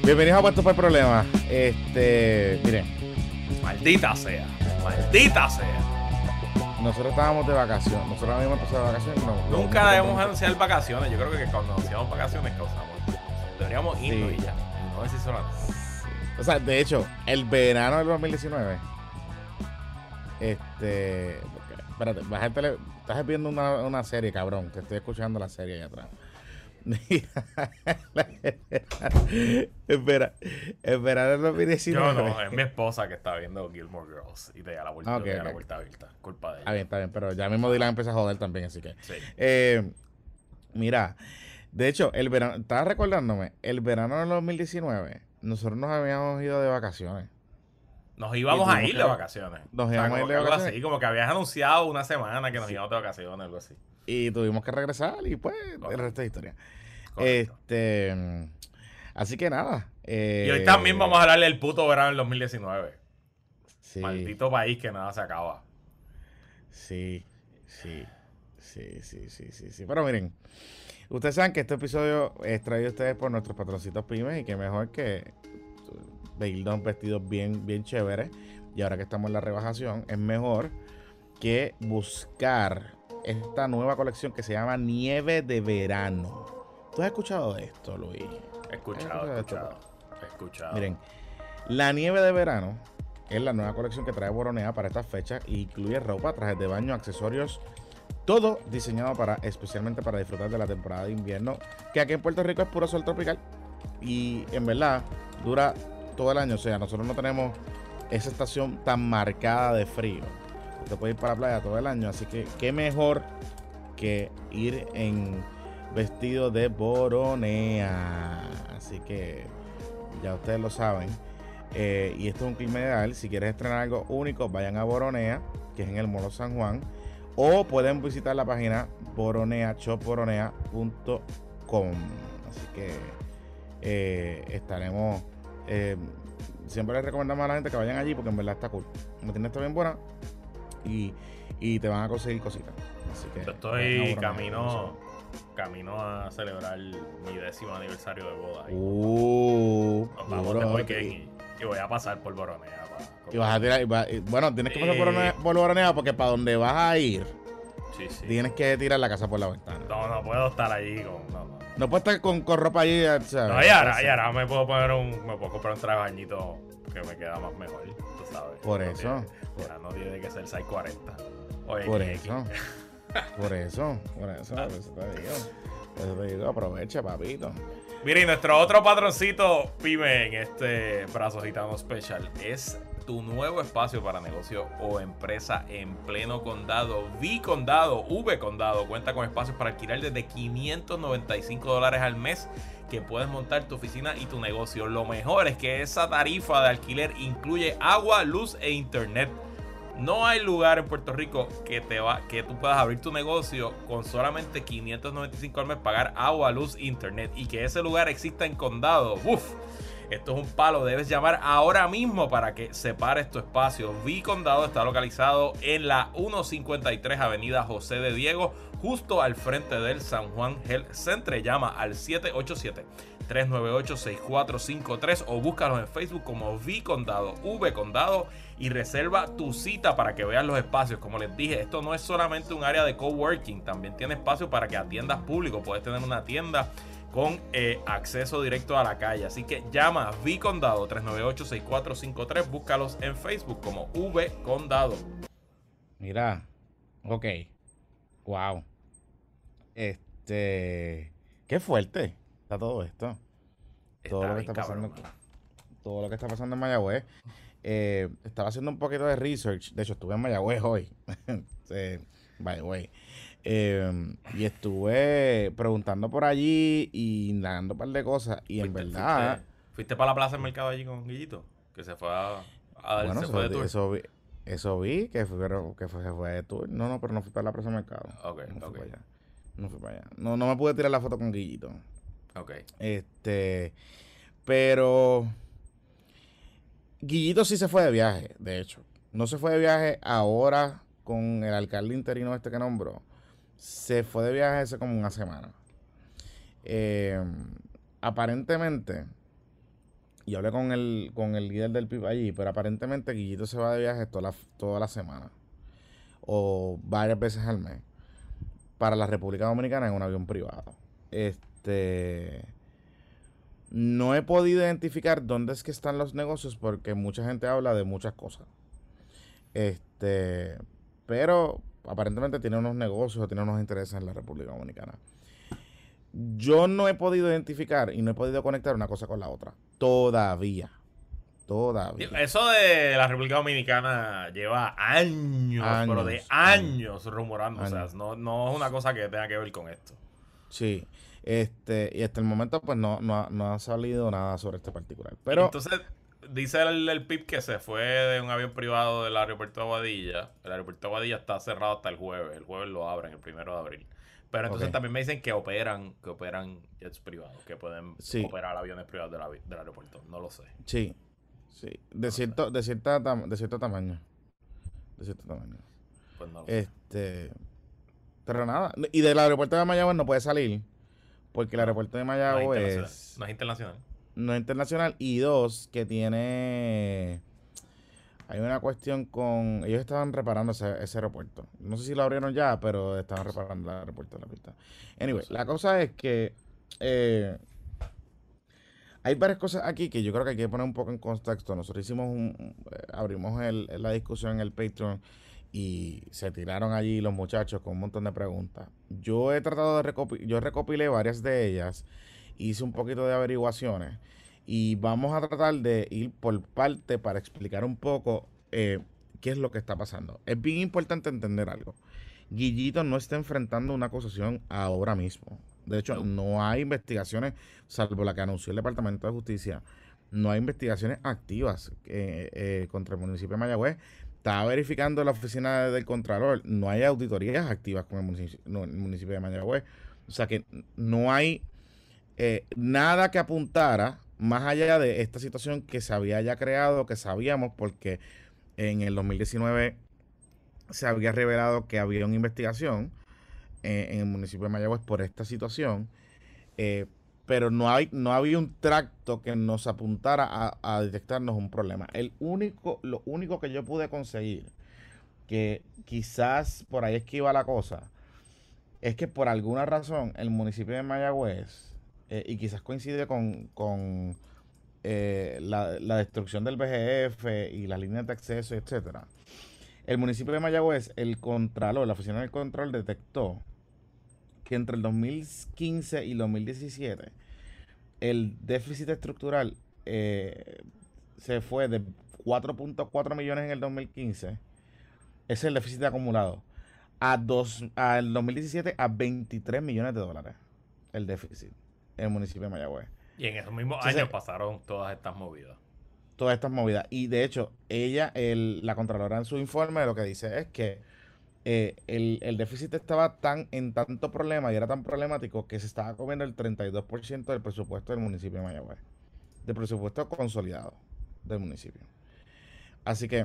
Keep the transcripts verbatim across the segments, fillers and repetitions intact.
Bienvenidos a Puestos para el Problema. Este, miren. Maldita sea, maldita sea. Nosotros estábamos de vacaciones. Nosotros habíamos empezado de vacaciones. No, Nunca no, debemos no, anunciar vacaciones. Yo creo que cuando anunciamos vacaciones causamos. Deberíamos irnos Sí. y ya. No decir solo nada. O sea, de hecho, el verano del dos mil diecinueve. Este. Espérate, baja el tele. Estás viendo una, una serie, cabrón. Te estoy escuchando la serie allá atrás. Espera, el verano del dos mil diecinueve. Yo no, es mi esposa que está viendo Gilmore Girls y te da la vuelta, Ok, te da ok. la vuelta abierta. Culpa de Está ella. bien, está bien, pero ya mismo Dylan empieza a joder también, así que. Sí. Eh, mira, de hecho, el verano, estaba recordándome, el verano del dos mil diecinueve, nosotros nos habíamos ido de vacaciones. Nos íbamos Y a tuvimos ir que- de vacaciones. nos O sea, íbamos a como ir de que algo vacaciones. así, como que habías anunciado una semana que nos íbamos de vacaciones, algo así. Y tuvimos que regresar y pues el Correcto. resto de historia. Correcto. Este, mm, así que nada. eh, Y hoy también vamos a hablarle del puto verano del dos mil diecinueve. Sí, Maldito país que nada se acaba. sí, sí, sí, sí, sí, sí, sí. Pero miren, ustedes saben que este episodio es traído a ustedes por nuestros patroncitos pymes y que mejor que de irnos vestidos bien, bien chéveres. Y ahora que estamos en la rebajación, es mejor que buscar esta nueva colección que se llama Nieve de Verano. ¿Tú has escuchado de esto, Luis? He escuchado, he escuchado. He escuchado. Miren, la nieve de verano es la nueva colección que trae Boronea para estas fechas e incluye ropa, trajes de baño, accesorios, todo diseñado para especialmente para disfrutar de la temporada de invierno, que aquí en Puerto Rico es puro sol tropical y en verdad dura todo el año. O sea, nosotros no tenemos esa estación tan marcada de frío. Usted puede ir para la playa todo el año, así que qué mejor que ir en vestido de Boronea. Así que ya ustedes lo saben. Eh, y esto es un clima ideal. Si quieres estrenar algo único, vayan a Boronea, que es en el Molo San Juan. O pueden visitar la página boronea shop boronea punto com. Así que eh, estaremos. Eh, siempre les recomendamos a la gente que vayan allí porque en verdad está cool. La tienda está bien buena y, y te van a conseguir cositas. Así que Yo vayan a estoy Boronea, camino, camino a celebrar mi décimo aniversario de boda. Y Uh, nos vamos duro, de te- weekend y, y voy a pasar por Boronea. pa- Y vas a tirar, y va- y- bueno, tienes que pasar por Sí. Boronea, por Boronea porque para donde vas a ir, Sí, sí. tienes que tirar la casa por la ventana. No, no puedo estar allí con. No, no. No puedes estar con, con ropa allí, ¿sabes? No, y ahora, y ahora me puedo poner un. Me puedo comprar un traje de bañito que me queda más mejor. Tú sabes. Por No eso. tiene- ya no tiene que ser seis cuarenta. Oye, Por X X. eso. Por eso, por eso, por eso te digo. Por eso te digo, aprovecha, papito. Mira, y nuestro otro patroncito pyme en este Brazo Gitano Special es tu nuevo espacio para negocio o empresa en pleno condado. V Condado, V Condado, cuenta con espacios para alquilar desde quinientos noventa y cinco dólares al mes que puedes montar tu oficina y tu negocio. Lo mejor es que esa tarifa de alquiler incluye agua, luz e internet. No hay lugar en Puerto Rico que te va, que tú puedas abrir tu negocio con solamente quinientos noventa y cinco al mes, pagar agua, luz, internet y que ese lugar exista en condado. Uf, esto es un palo. Debes llamar ahora mismo para que separes tu espacio. V Condado está localizado en la ciento cincuenta y tres Avenida José de Diego, justo al frente del San Juan Health Center. Llama al siete ocho siete, tres nueve ocho, seis cuatro cinco tres o búscalos en Facebook como V Condado, V Condado, y reserva tu cita para que veas los espacios. Como les dije, esto no es solamente un área de coworking, también tiene espacio para que atiendas público. Puedes tener una tienda con eh, acceso directo a la calle. Así que llama a V Condado tres nueve ocho, seis cuatro cinco tres. Búscalos en Facebook como V Condado. Mira, ok. Wow. Este. Qué fuerte está todo esto. Todo lo que bien está pasando. cabrón, mano. Todo lo que está pasando en Mayagüez. Eh, estaba haciendo un poquito de research. De hecho, estuve en Mayagüez hoy. Sí, by the way. Eh, y estuve preguntando por allí y indagando un par de cosas. Y en ¿Fuiste- verdad. Fuiste, fuiste para la plaza del mercado allí con Guillito? Que se fue a, a dar- Bueno, se eso, fue de tour. eso vi, eso vi que fue, pero que fue, se fue de tour. No, no, pero no fui para la plaza de mercado. Ok, No fui ok. para allá. No fui para allá. No, no me pude tirar la foto con Guillito. Ok. Este. Pero. Guillito sí se fue de viaje, de hecho. No se fue de viaje ahora con el alcalde interino este que nombró. Se fue de viaje hace como una semana. Eh, aparentemente, y hablé con el, con el líder del P I B allí, pero aparentemente Guillito se va de viaje toda la, toda la semana o varias veces al mes para la República Dominicana en un avión privado. Este, no he podido identificar dónde es que están los negocios porque mucha gente habla de muchas cosas. Este, pero aparentemente tiene unos negocios o tiene unos intereses en la República Dominicana. Yo no he podido identificar y no he podido conectar una cosa con la otra. Todavía. Todavía. Eso de la República Dominicana lleva años, años pero de años, años rumorando. Años. O sea, no, no es una cosa que tenga que ver con esto. Sí. Este, y hasta el momento, pues no, no, no ha salido nada sobre este particular. Pero. Entonces, dice el, el P I B que se fue de un avión privado del aeropuerto de Aguadilla. El aeropuerto de Aguadilla está cerrado hasta el jueves. El jueves lo abren, el primero de abril. Pero entonces okay. también me dicen que operan, que operan jets privados, que pueden sí. operar aviones privados del, del aeropuerto. No lo sé. Sí, sí. De no cierto, de cierta de cierto tamaño. De cierto tamaño. Pues no lo este. Sé. Pero nada. Y del aeropuerto de Mayagüez no puede salir. Porque el aeropuerto de Mayagüez no es, no es internacional. No es internacional. Y dos, que tiene. Hay una cuestión con... Ellos estaban reparando ese, ese aeropuerto. No sé si lo abrieron ya, pero estaban reparando el aeropuerto de la pista. Anyway, la cosa es que... Eh, hay varias cosas aquí que yo creo que hay que poner un poco en contexto. Nosotros hicimos un... Eh, abrimos el, la discusión en el Patreon y se tiraron allí los muchachos con un montón de preguntas. Yo he tratado de recopilar... Yo recopilé varias de ellas. Hice un poquito de averiguaciones. Y vamos a tratar de ir por parte para explicar un poco eh, qué es lo que está pasando. Es bien importante entender algo. Guillito no está enfrentando una acusación ahora mismo. De hecho, no, no hay investigaciones, salvo la que anunció el Departamento de Justicia. No hay investigaciones activas eh, eh, contra el municipio de Mayagüez. Está verificando la oficina del Contralor. No hay auditorías activas con el municipio, no, el municipio de Mayagüez. O sea que no hay eh, nada que apuntara más allá de esta situación que se había ya creado, que sabíamos porque en el dos mil diecinueve se había revelado que había una investigación eh, en el municipio de Mayagüez por esta situación, eh, pero no, hay, no había un tracto que nos apuntara a, a detectarnos un problema. El único, lo único que yo pude conseguir, que quizás por ahí es que iba la cosa, es que por alguna razón el municipio de Mayagüez, Eh, y quizás coincide con, con eh, la, la destrucción del B G F y las líneas de acceso, etcétera. El municipio de Mayagüez, el Contralor, la oficina del Control detectó que entre el dos mil quince y dos mil diecisiete el déficit estructural eh, se fue de cuatro punto cuatro millones en el dos mil quince, ese es el déficit acumulado, a dos, al dos mil diecisiete a veintitrés millones de dólares el déficit en el municipio de Mayagüez. Y en esos mismos Entonces, años pasaron todas estas movidas. Todas estas movidas. Y de hecho, ella, el, la Contralora en su informe lo que dice es que eh, el, el déficit estaba tan en tanto problema y era tan problemático que se estaba comiendo el treinta y dos por ciento del presupuesto del municipio de Mayagüez. Del presupuesto consolidado del municipio. Así que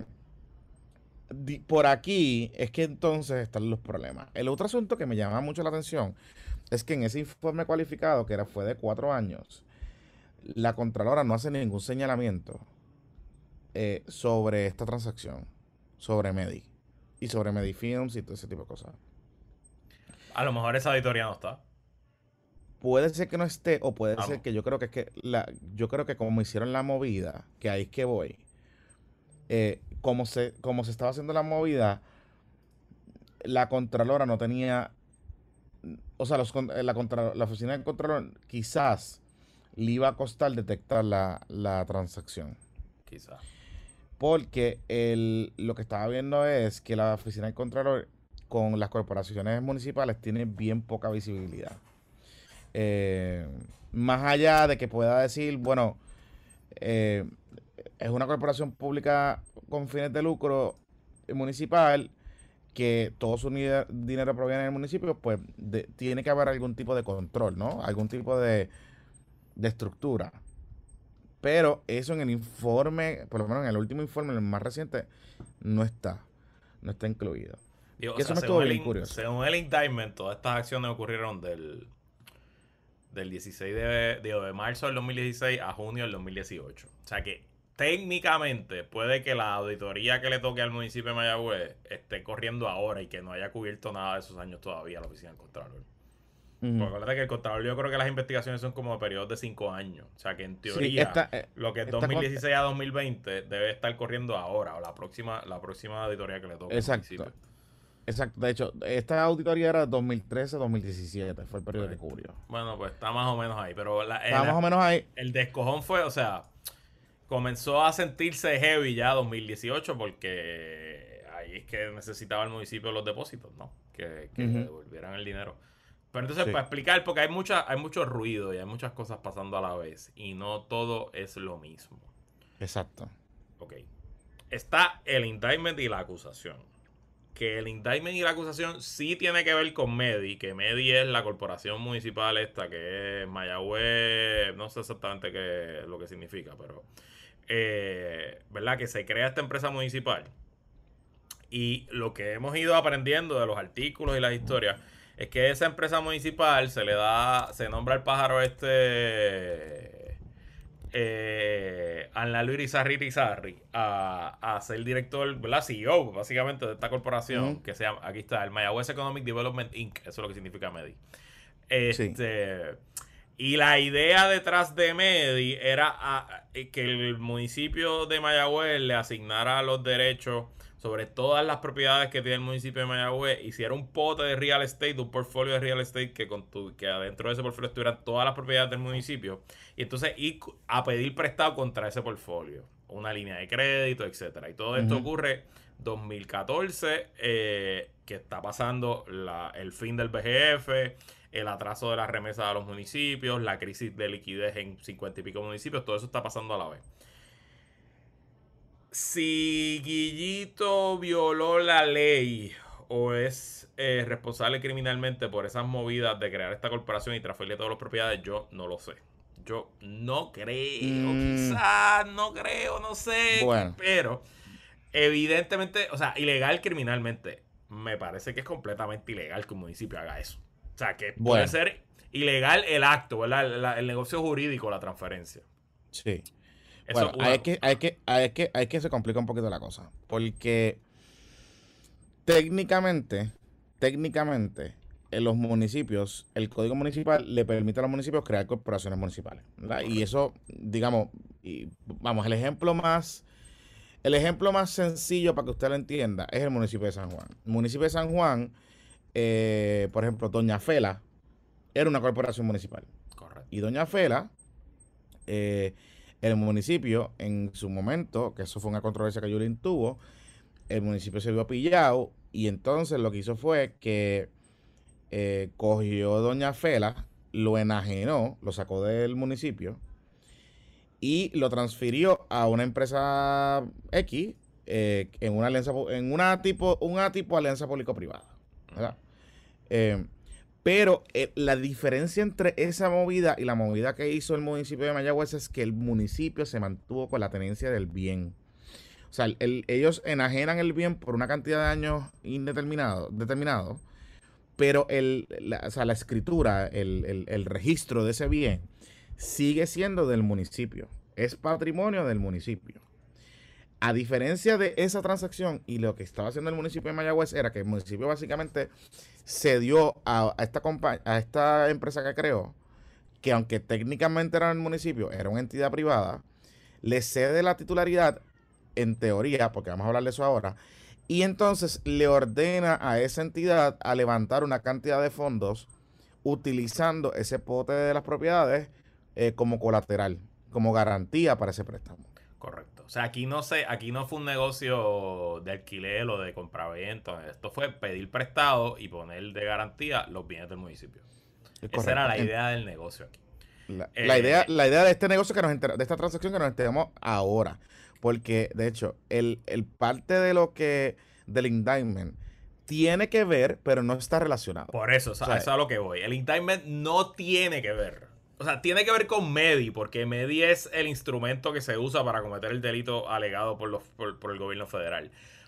di, por aquí es que entonces están los problemas. El otro asunto que me llama mucho la atención es que en ese informe cualificado, que era, fue de cuatro años, la Contralora no hace ningún señalamiento eh, sobre esta transacción, sobre Medi y sobre Medifilms y todo ese tipo de cosas. A lo mejor esa auditoría no está. Puede ser que no esté, o puede Vamos. ser que yo creo que es que la, yo creo que como hicieron la movida, que ahí es que voy, eh, como se, como se estaba haciendo la movida, la Contralora no tenía. O sea, los, la, contra, la oficina del Contralor quizás le iba a costar detectar la, la transacción. Quizás. Porque el, lo que estaba viendo es que la oficina del Contralor con las corporaciones municipales tiene bien poca visibilidad. Eh, más allá de que pueda decir, bueno, eh, es una corporación pública con fines de lucro municipal, que todo su dinero proviene del municipio, pues de, tiene que haber algún tipo de control, ¿no? Algún tipo de, de estructura. Pero eso en el informe, por lo menos en el último informe, el más reciente, no está. No está incluido. Digo, o sea, eso me estuvo bien curioso. Según el indictment, todas estas acciones ocurrieron del, del dieciséis de, de, de marzo del dos mil dieciséis a junio del dos mil dieciocho. O sea que técnicamente puede que la auditoría que le toque al municipio de Mayagüez esté corriendo ahora y que no haya cubierto nada de esos años todavía la oficina del Contralor. Uh-huh. Porque acuérdate que el Contralor, yo creo que las investigaciones son como periodos de cinco años. O sea que en teoría, sí, esta, eh, lo que es dos mil dieciséis a dos mil veinte debe estar corriendo ahora o la próxima, la próxima auditoría que le toque. Exacto. Al municipio. Exacto. De hecho, esta auditoría era dos mil trece a dos mil diecisiete. Fue el periodo que cubrió. Bueno, pues está más o menos ahí. Pero la, está el, más o menos ahí. El descojón fue, o sea, comenzó a sentirse heavy ya dos mil dieciocho porque ahí es que necesitaba el municipio los depósitos, ¿no? Que, que uh-huh. le devolvieran el dinero. Pero entonces, sí. para explicar, porque hay, mucha, hay mucho ruido y hay muchas cosas pasando a la vez y no todo es lo mismo. Exacto. Ok. Está el indictment y la acusación. Que el indictment y la acusación sí tiene que ver con MEDI, que MEDI es la corporación municipal esta, que es Mayagüez, no sé exactamente qué es lo que significa, pero, eh, ¿verdad? Que se crea esta empresa municipal. Y lo que hemos ido aprendiendo de los artículos y las historias es que esa empresa municipal se le da, se nombra al pájaro este... Eh, Anlalu Irizarry a, a ser director, ¿verdad? C E O, básicamente, de esta corporación, uh-huh. que se llama, aquí está, el Mayagüez Economic Development incorporated. Eso es lo que significa MEDI. Este, sí. Y la idea detrás de MEDI era a, que el municipio de Mayagüez le asignara los derechos sobre todas las propiedades que tiene el municipio de Mayagüez, hiciera un pote de real estate, un portfolio de real estate que, con tu, que adentro de ese portfolio estuvieran todas las propiedades del municipio, y entonces ir a pedir prestado contra ese portfolio, una línea de crédito, etcétera. Y todo esto uh-huh. ocurre dos mil catorce, eh, que está pasando la, el fin del B G F, el atraso de las remesas a los municipios, la crisis de liquidez en cincuenta y pico municipios, todo eso está pasando a la vez. Si Guillito violó la ley o es eh, responsable criminalmente por esas movidas de crear esta corporación y transferirle todas las propiedades, yo no lo sé. Yo no creo, mm. quizás, no creo, no sé. Bueno. Pero evidentemente, o sea, ilegal criminalmente. Me parece que es completamente ilegal que un municipio haga eso. O sea, que bueno. puede ser ilegal el acto, ¿verdad? El, el, el negocio jurídico, la transferencia. Sí. Eso, bueno, hay que, hay, que, hay, que, hay que se complica un poquito la cosa. Porque técnicamente, técnicamente, en los municipios, el código municipal le permite a los municipios crear corporaciones municipales, ¿verdad? Y eso, digamos, y, vamos, el ejemplo más, el ejemplo más sencillo para que usted lo entienda es el municipio de San Juan. El municipio de San Juan, eh, por ejemplo, Doña Fela era una corporación municipal. Correcto. Y Doña Fela, eh, el municipio, en su momento, que eso fue una controversia que Yulín tuvo, el municipio se vio pillado y entonces lo que hizo fue que eh, cogió Doña Fela, lo enajenó, lo sacó del municipio y lo transfirió a una empresa X eh, en una alianza, en una tipo, una tipo alianza público-privada, ¿verdad? Eh, Pero eh, la diferencia entre esa movida y la movida que hizo el municipio de Mayagüez es que el municipio se mantuvo con la tenencia del bien. O sea, el, el, ellos enajenan el bien por una cantidad de años indeterminado, determinado, pero el, la, o sea, la escritura, el, el, el registro de ese bien sigue siendo del municipio. Es patrimonio del municipio. A diferencia de esa transacción y lo que estaba haciendo el municipio de Mayagüez era que el municipio básicamente cedió a, a, esta a esta empresa que creó, que aunque técnicamente era el municipio, era una entidad privada, le cede la titularidad, en teoría, porque vamos a hablar de eso ahora, y entonces le ordena a esa entidad a levantar una cantidad de fondos utilizando ese pote de las propiedades eh, como colateral, como garantía para ese préstamo. Correcto. O sea, aquí no sé, aquí no fue un negocio de alquiler o de compraventa. Esto fue pedir prestado y poner de garantía los bienes del municipio. Esa era la idea del negocio aquí. La, eh, la, idea, la idea de este negocio que nos enter, de esta transacción que nos enteramos ahora. Porque, de hecho, el, el parte de lo que, del indictment, tiene que ver, pero no está relacionado. Por eso, o sea, o sea, eso es a lo que voy. El indictment no tiene que ver. O sea, tiene que ver con MEDI, porque MEDI es el instrumento que se usa para cometer el delito alegado por, los, por, por el gobierno federal.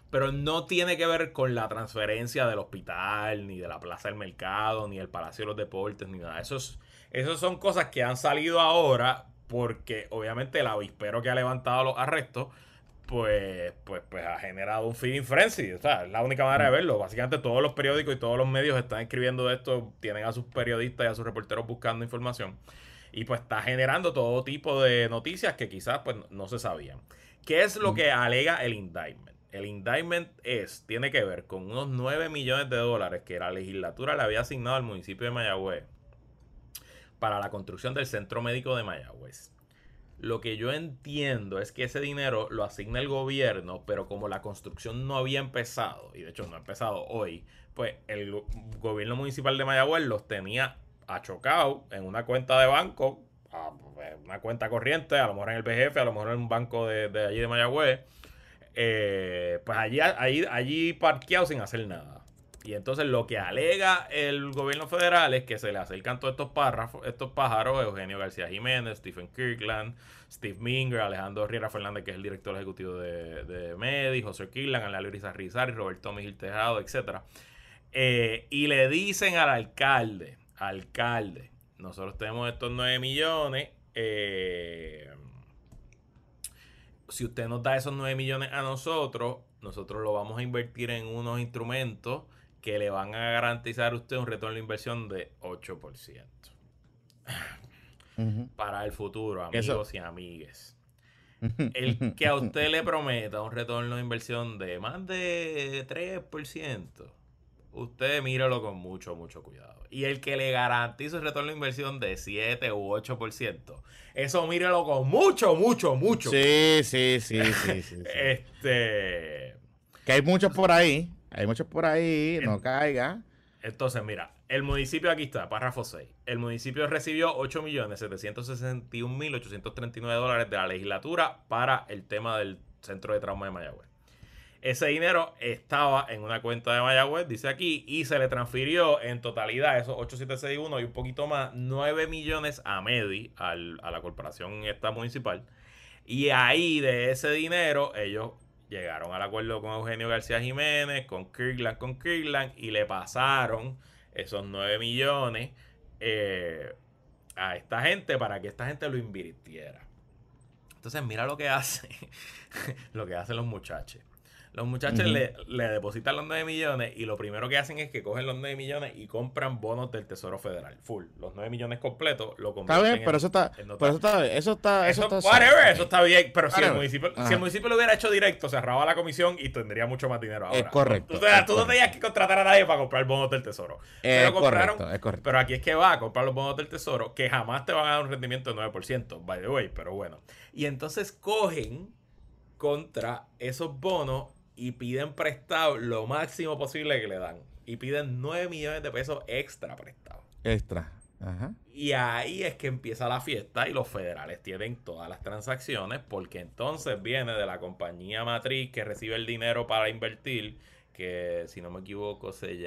pero no tiene que ver con la transferencia del hospital, ni de la Plaza del Mercado, ni el Palacio de los Deportes, ni nada. Esos, esos son cosas que han salido ahora porque obviamente el avispero que ha levantado los arrestos, pues, pues, pues ha generado un feeding frenzy. O sea, es la única manera de verlo. Básicamente todos los periódicos y todos los medios están escribiendo de esto, tienen a sus periodistas y a sus reporteros buscando información. Y pues está generando todo tipo de noticias que quizás pues no se sabían. ¿Qué es lo que alega el indictment? El indictment es, tiene que ver con unos nueve millones de dólares que la legislatura le había asignado al municipio de Mayagüez para la construcción del Centro Médico de Mayagüez. Lo que yo entiendo es que ese dinero lo asigna el gobierno, pero como la construcción no había empezado, y de hecho no ha empezado hoy, pues el gobierno municipal de Mayagüez los tenía achocado en una cuenta de banco, una cuenta corriente, a lo mejor en el B G F, a lo mejor en un banco de, de allí de Mayagüez, eh, pues allí, allí, allí parqueado sin hacer nada. Y entonces lo que alega el gobierno federal es que se le acercan todos estos párrafos, estos pájaros, Eugenio García Jiménez, Stephen Kirkland, Steve Minger, Alejandro Riera Fernández, que es el director ejecutivo de, de MEDI, José Kirkland, Analio Rizarrizar, Roberto Miguel Tejado, etcétera. Eh, y le dicen al alcalde, alcalde, nosotros tenemos estos nueve millones, eh, si usted nos da esos nueve millones a nosotros, nosotros lo vamos a invertir en unos instrumentos que le van a garantizar a usted un retorno de inversión de ocho por ciento. Uh-huh. Para el futuro, amigos Eso. y amigues. El que a usted le prometa un retorno de inversión de más de tres por ciento, usted míralo con mucho, mucho cuidado. Y el que le garantiza un retorno de inversión de siete u ocho por ciento, eso míralo con mucho, mucho, mucho sí, cuidado. Sí, sí, sí, sí, sí, sí. Este... Que hay muchos por ahí. Hay muchos por ahí, no caiga. Entonces, mira, el municipio, aquí está, párrafo seis. El municipio recibió ocho millones setecientos sesenta y un mil ochocientos treinta y nueve dólares de la legislatura para el tema del Centro de Trauma de Mayagüez. Ese dinero estaba en una cuenta de Mayagüez, dice aquí, y se le transfirió en totalidad, esos ocho mil setecientos sesenta y uno y un poquito más, nueve millones a MEDI, al, a la corporación esta municipal. Y ahí, de ese dinero, ellos llegaron al acuerdo con Eugenio García Jiménez, con Kirkland, con Kirkland, y le pasaron esos nueve millones eh, a esta gente para que esta gente lo invirtiera. Entonces, mira lo que hace, lo que hacen los muchachos. Los muchachos uh-huh. le, le depositan los nueve millones y lo primero que hacen es que cogen los nueve millones y compran bonos del Tesoro Federal. Full. Los nueve millones completos lo convierten está bien, pero en, eso está, pero eso está, eso está, eso, eso está, whatever, eso está bien. Pero si el, municipio, si el municipio lo hubiera hecho directo, se ahorraba la comisión y tendría mucho más dinero ahora. Es correcto. Tú, tú, es tú no tenías que contratar a nadie para comprar bonos del Tesoro. Es pero compraron, correcto, es correcto. Pero aquí es que va a comprar los bonos del Tesoro que jamás te van a dar un rendimiento de nueve por ciento, by the way, pero bueno. Y entonces cogen contra esos bonos y piden prestado lo máximo posible que le dan. Y piden nueve millones de pesos extra prestado. Extra. Ajá. Y ahí es que empieza la fiesta y los federales tienen todas las transacciones porque entonces viene de la compañía matriz que recibe el dinero para invertir, que si no me equivoco se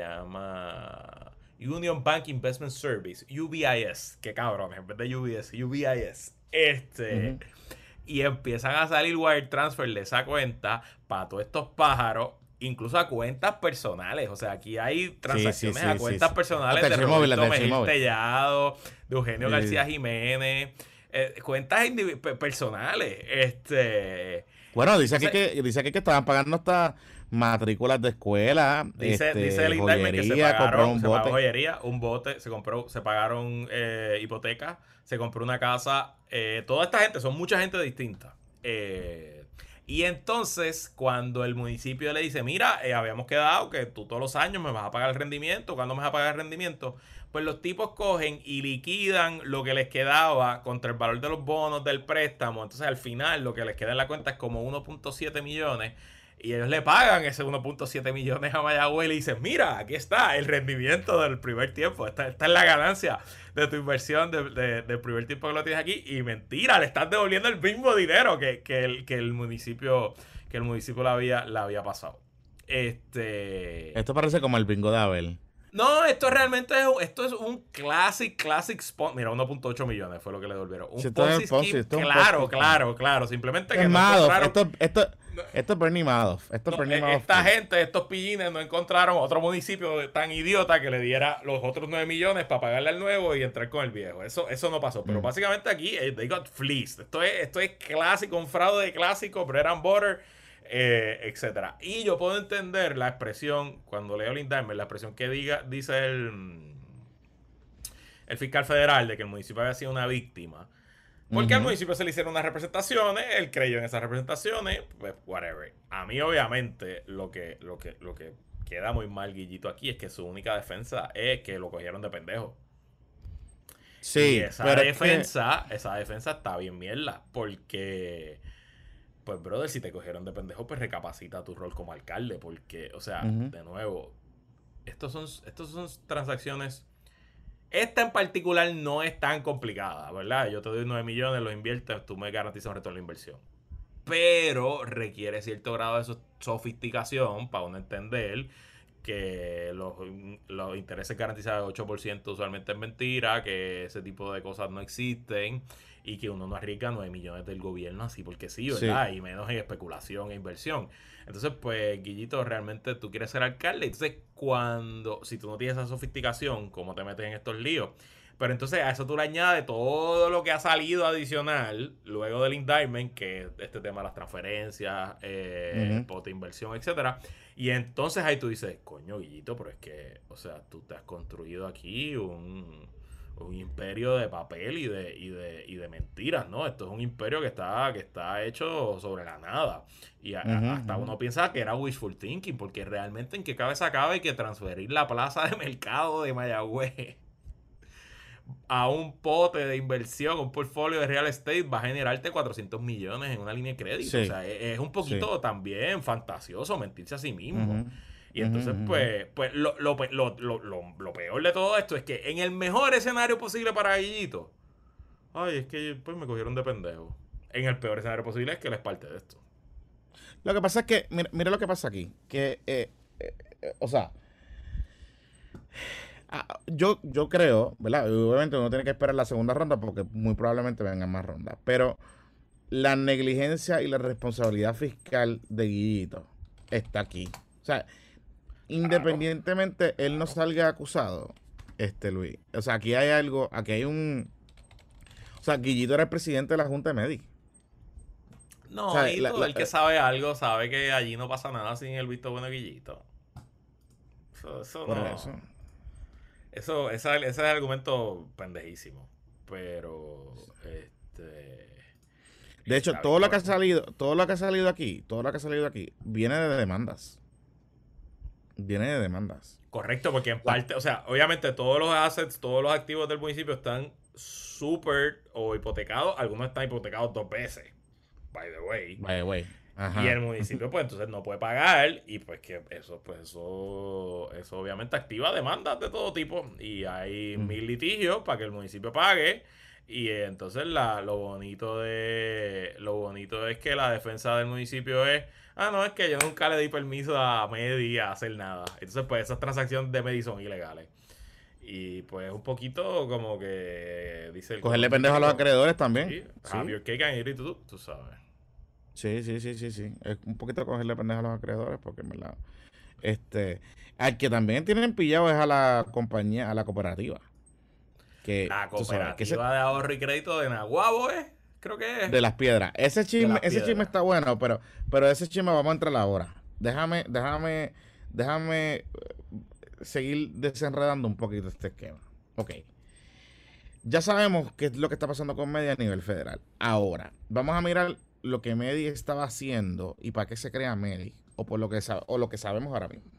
llama Union Bank Investment Service, U B I S. Qué cabrones, en vez de U B S, U B I S. Este... Uh-huh. Y empiezan a salir wire transfer de esa cuenta para todos estos pájaros, incluso a cuentas personales. O sea, aquí hay transacciones sí, sí, sí, a cuentas sí, sí. personales de Roberto Mejil Tellado, de Eugenio sí. García Jiménez, eh, cuentas indiv- personales. Este, bueno, dice aquí, que, dice aquí que estaban pagando hasta matrículas de escuela. Dice, este, dice el indictment que se pagaron un se bote. pagó joyería, un bote, se compró, se pagaron eh, hipotecas, se compró una casa. Eh, toda esta gente, son mucha gente distinta. Eh, y entonces, cuando el municipio le dice, mira, eh, habíamos quedado que tú todos los años me vas a pagar el rendimiento, ¿cuándo me vas a pagar el rendimiento? Pues los tipos cogen y liquidan lo que les quedaba contra el valor de los bonos del préstamo. Entonces, al final, lo que les queda en la cuenta es como uno punto siete millones. Y ellos le pagan ese uno punto siete millones a Mayagüez y le dicen, mira, aquí está el rendimiento del primer tiempo. Esta, esta es la ganancia de tu inversión de, de, del primer tiempo que lo tienes aquí. Y mentira, le estás devolviendo el mismo dinero que, que, el, que el municipio que el municipio le había, le había pasado. Este... Esto parece como el bingo de Abel. No, esto realmente es un, esto es un classic, classic spot. Mira, uno punto ocho millones fue lo que le devolvieron. Un Si esto Ponzi es Ponzi, scheme, esto es un claro, Ponzi. claro, claro. Simplemente que Es no Madoff, encontraron... esto, esto, no, esto es Bernie Madoff. Esto es no, Bernie eh, Madoff. esta gente, estos pillines, no encontraron otro municipio tan idiota que le diera los otros nueve millones para pagarle al nuevo y entrar con el viejo. Eso, eso no pasó. Pero Mm. básicamente aquí, eh, they got fleeced. Esto es, esto es clásico, un fraude de clásico, bread and butter, eh, etcétera. Y yo puedo entender la expresión, cuando leo el indictment, la expresión que diga, dice el, el fiscal federal de que el municipio había sido una víctima. Porque al Ujú. municipio se le hicieron unas representaciones, él creyó en esas representaciones, pues whatever. A mí obviamente lo que, lo que, lo que queda muy mal Guillito aquí es que su única defensa es que lo cogieron de pendejo. Y Sí, esa pero es que- defensa, esa defensa está bien mierda, porque pues brother, si te cogieron de pendejo, pues recapacita tu rol como alcalde, porque, o sea, Ujú. de nuevo, estos son, estos son transacciones. Esta en particular no es tan complicada, ¿verdad? Yo te doy nueve millones, los inviertes, tú me garantizas un retorno de inversión. Pero requiere cierto grado de so- sofisticación para uno entender que los, los intereses garantizados de ocho por ciento usualmente es mentira, que ese tipo de cosas no existen y que uno no arriesga nueve millones del gobierno así porque sí, ¿verdad? Sí. Y menos en especulación e inversión. Entonces, pues, Guillito, realmente tú quieres ser alcalde. Entonces, cuando, si tú no tienes esa sofisticación, ¿cómo te metes en estos líos? Pero entonces a eso tú le añades todo lo que ha salido adicional luego del indictment, que es este tema de las transferencias, eh, Ujú. pote inversión, etcétera. Y entonces ahí tú dices, coño, Guillito, pero es que, o sea, tú te has construido aquí un, un imperio de papel y de, y de, y de mentiras, ¿no? Esto es un imperio que está, que está hecho sobre la nada. Y a- Ujú, hasta ujú. uno piensa que era wishful thinking, porque realmente en qué cabeza cabe que transferir la plaza de mercado de Mayagüez a un pote de inversión, un portfolio de real estate, va a generarte cuatrocientos millones en una línea de crédito. O Sí, sea, es, es un sí. poquito también fantasioso mentirse a sí mismo. Ujú. Y Ujú, entonces, ujú. pues, pues lo, lo, pe- lo- lo- lo- lo peor de todo esto es que en el mejor escenario posible para Guillito, ay, es que pues me cogieron de pendejo. En el peor escenario posible es que él es parte de esto. Lo que pasa es que, mira, mira lo que pasa aquí, que, eh, eh, eh, o sea, ah, yo, yo creo, ¿verdad? Y obviamente uno tiene que esperar la segunda ronda porque muy probablemente vengan más rondas, pero la negligencia y la responsabilidad fiscal de Guillito está aquí. O sea, Claro. independientemente él no salga acusado, este Luis, o sea, aquí hay algo, aquí hay un, o sea, Guillito era el presidente de la Junta de Medi. O No, sea, y la- todo la- el que sabe algo sabe que allí no pasa nada sin el visto bueno de Guillito. Eso, eso por eso. no. Eso, esa- ese es el argumento pendejísimo. Pero, este. De hecho, Está bien, todo lo que ha cabrón. salido, todo lo que ha salido aquí, todo lo que ha salido aquí, viene de demandas. Viene de demandas. Correcto, porque en O sea, parte, o sea, obviamente todos los assets, todos los activos del municipio están súper o hipotecados. Algunos están hipotecados dos veces, by the way. vaya, güey. Y el Ajá. municipio, pues entonces no puede pagar. Y pues que eso, pues eso, eso obviamente activa demandas de todo tipo. Y hay Mm. mil litigios para que el municipio pague. Y eh, entonces la, lo bonito de. Lo bonito es que la defensa del municipio es. Ah, no, es que yo nunca le di permiso a Medi a hacer nada. Entonces, pues esas transacciones de Medi son ilegales. Y pues un poquito como que dice el Cogerle color pendejo a los típico. acreedores también. Sí, have Sí. your cake and eat it too, tú sabes. Sí, sí, sí, sí, sí. Es un poquito cogerle pendejo a los acreedores porque en verdad. Este. Al que también tienen pillado es a la compañía, a la cooperativa. Que, La tú sabes, que ese, cooperativa de ahorro y crédito de Naguabo, ¿eh? Creo que es. de las piedras. Ese De chisme, las ese chisme piedras. está bueno, pero, pero ese chisme vamos a entrar ahora. Déjame, déjame, déjame eh, seguir desenredando un poquito este esquema. Ok. Ya sabemos qué es lo que está pasando con Medi a nivel federal. Ahora, vamos a mirar lo que Medi estaba haciendo y para qué se crea Medi, o por lo que sab- o lo que sabemos ahora mismo.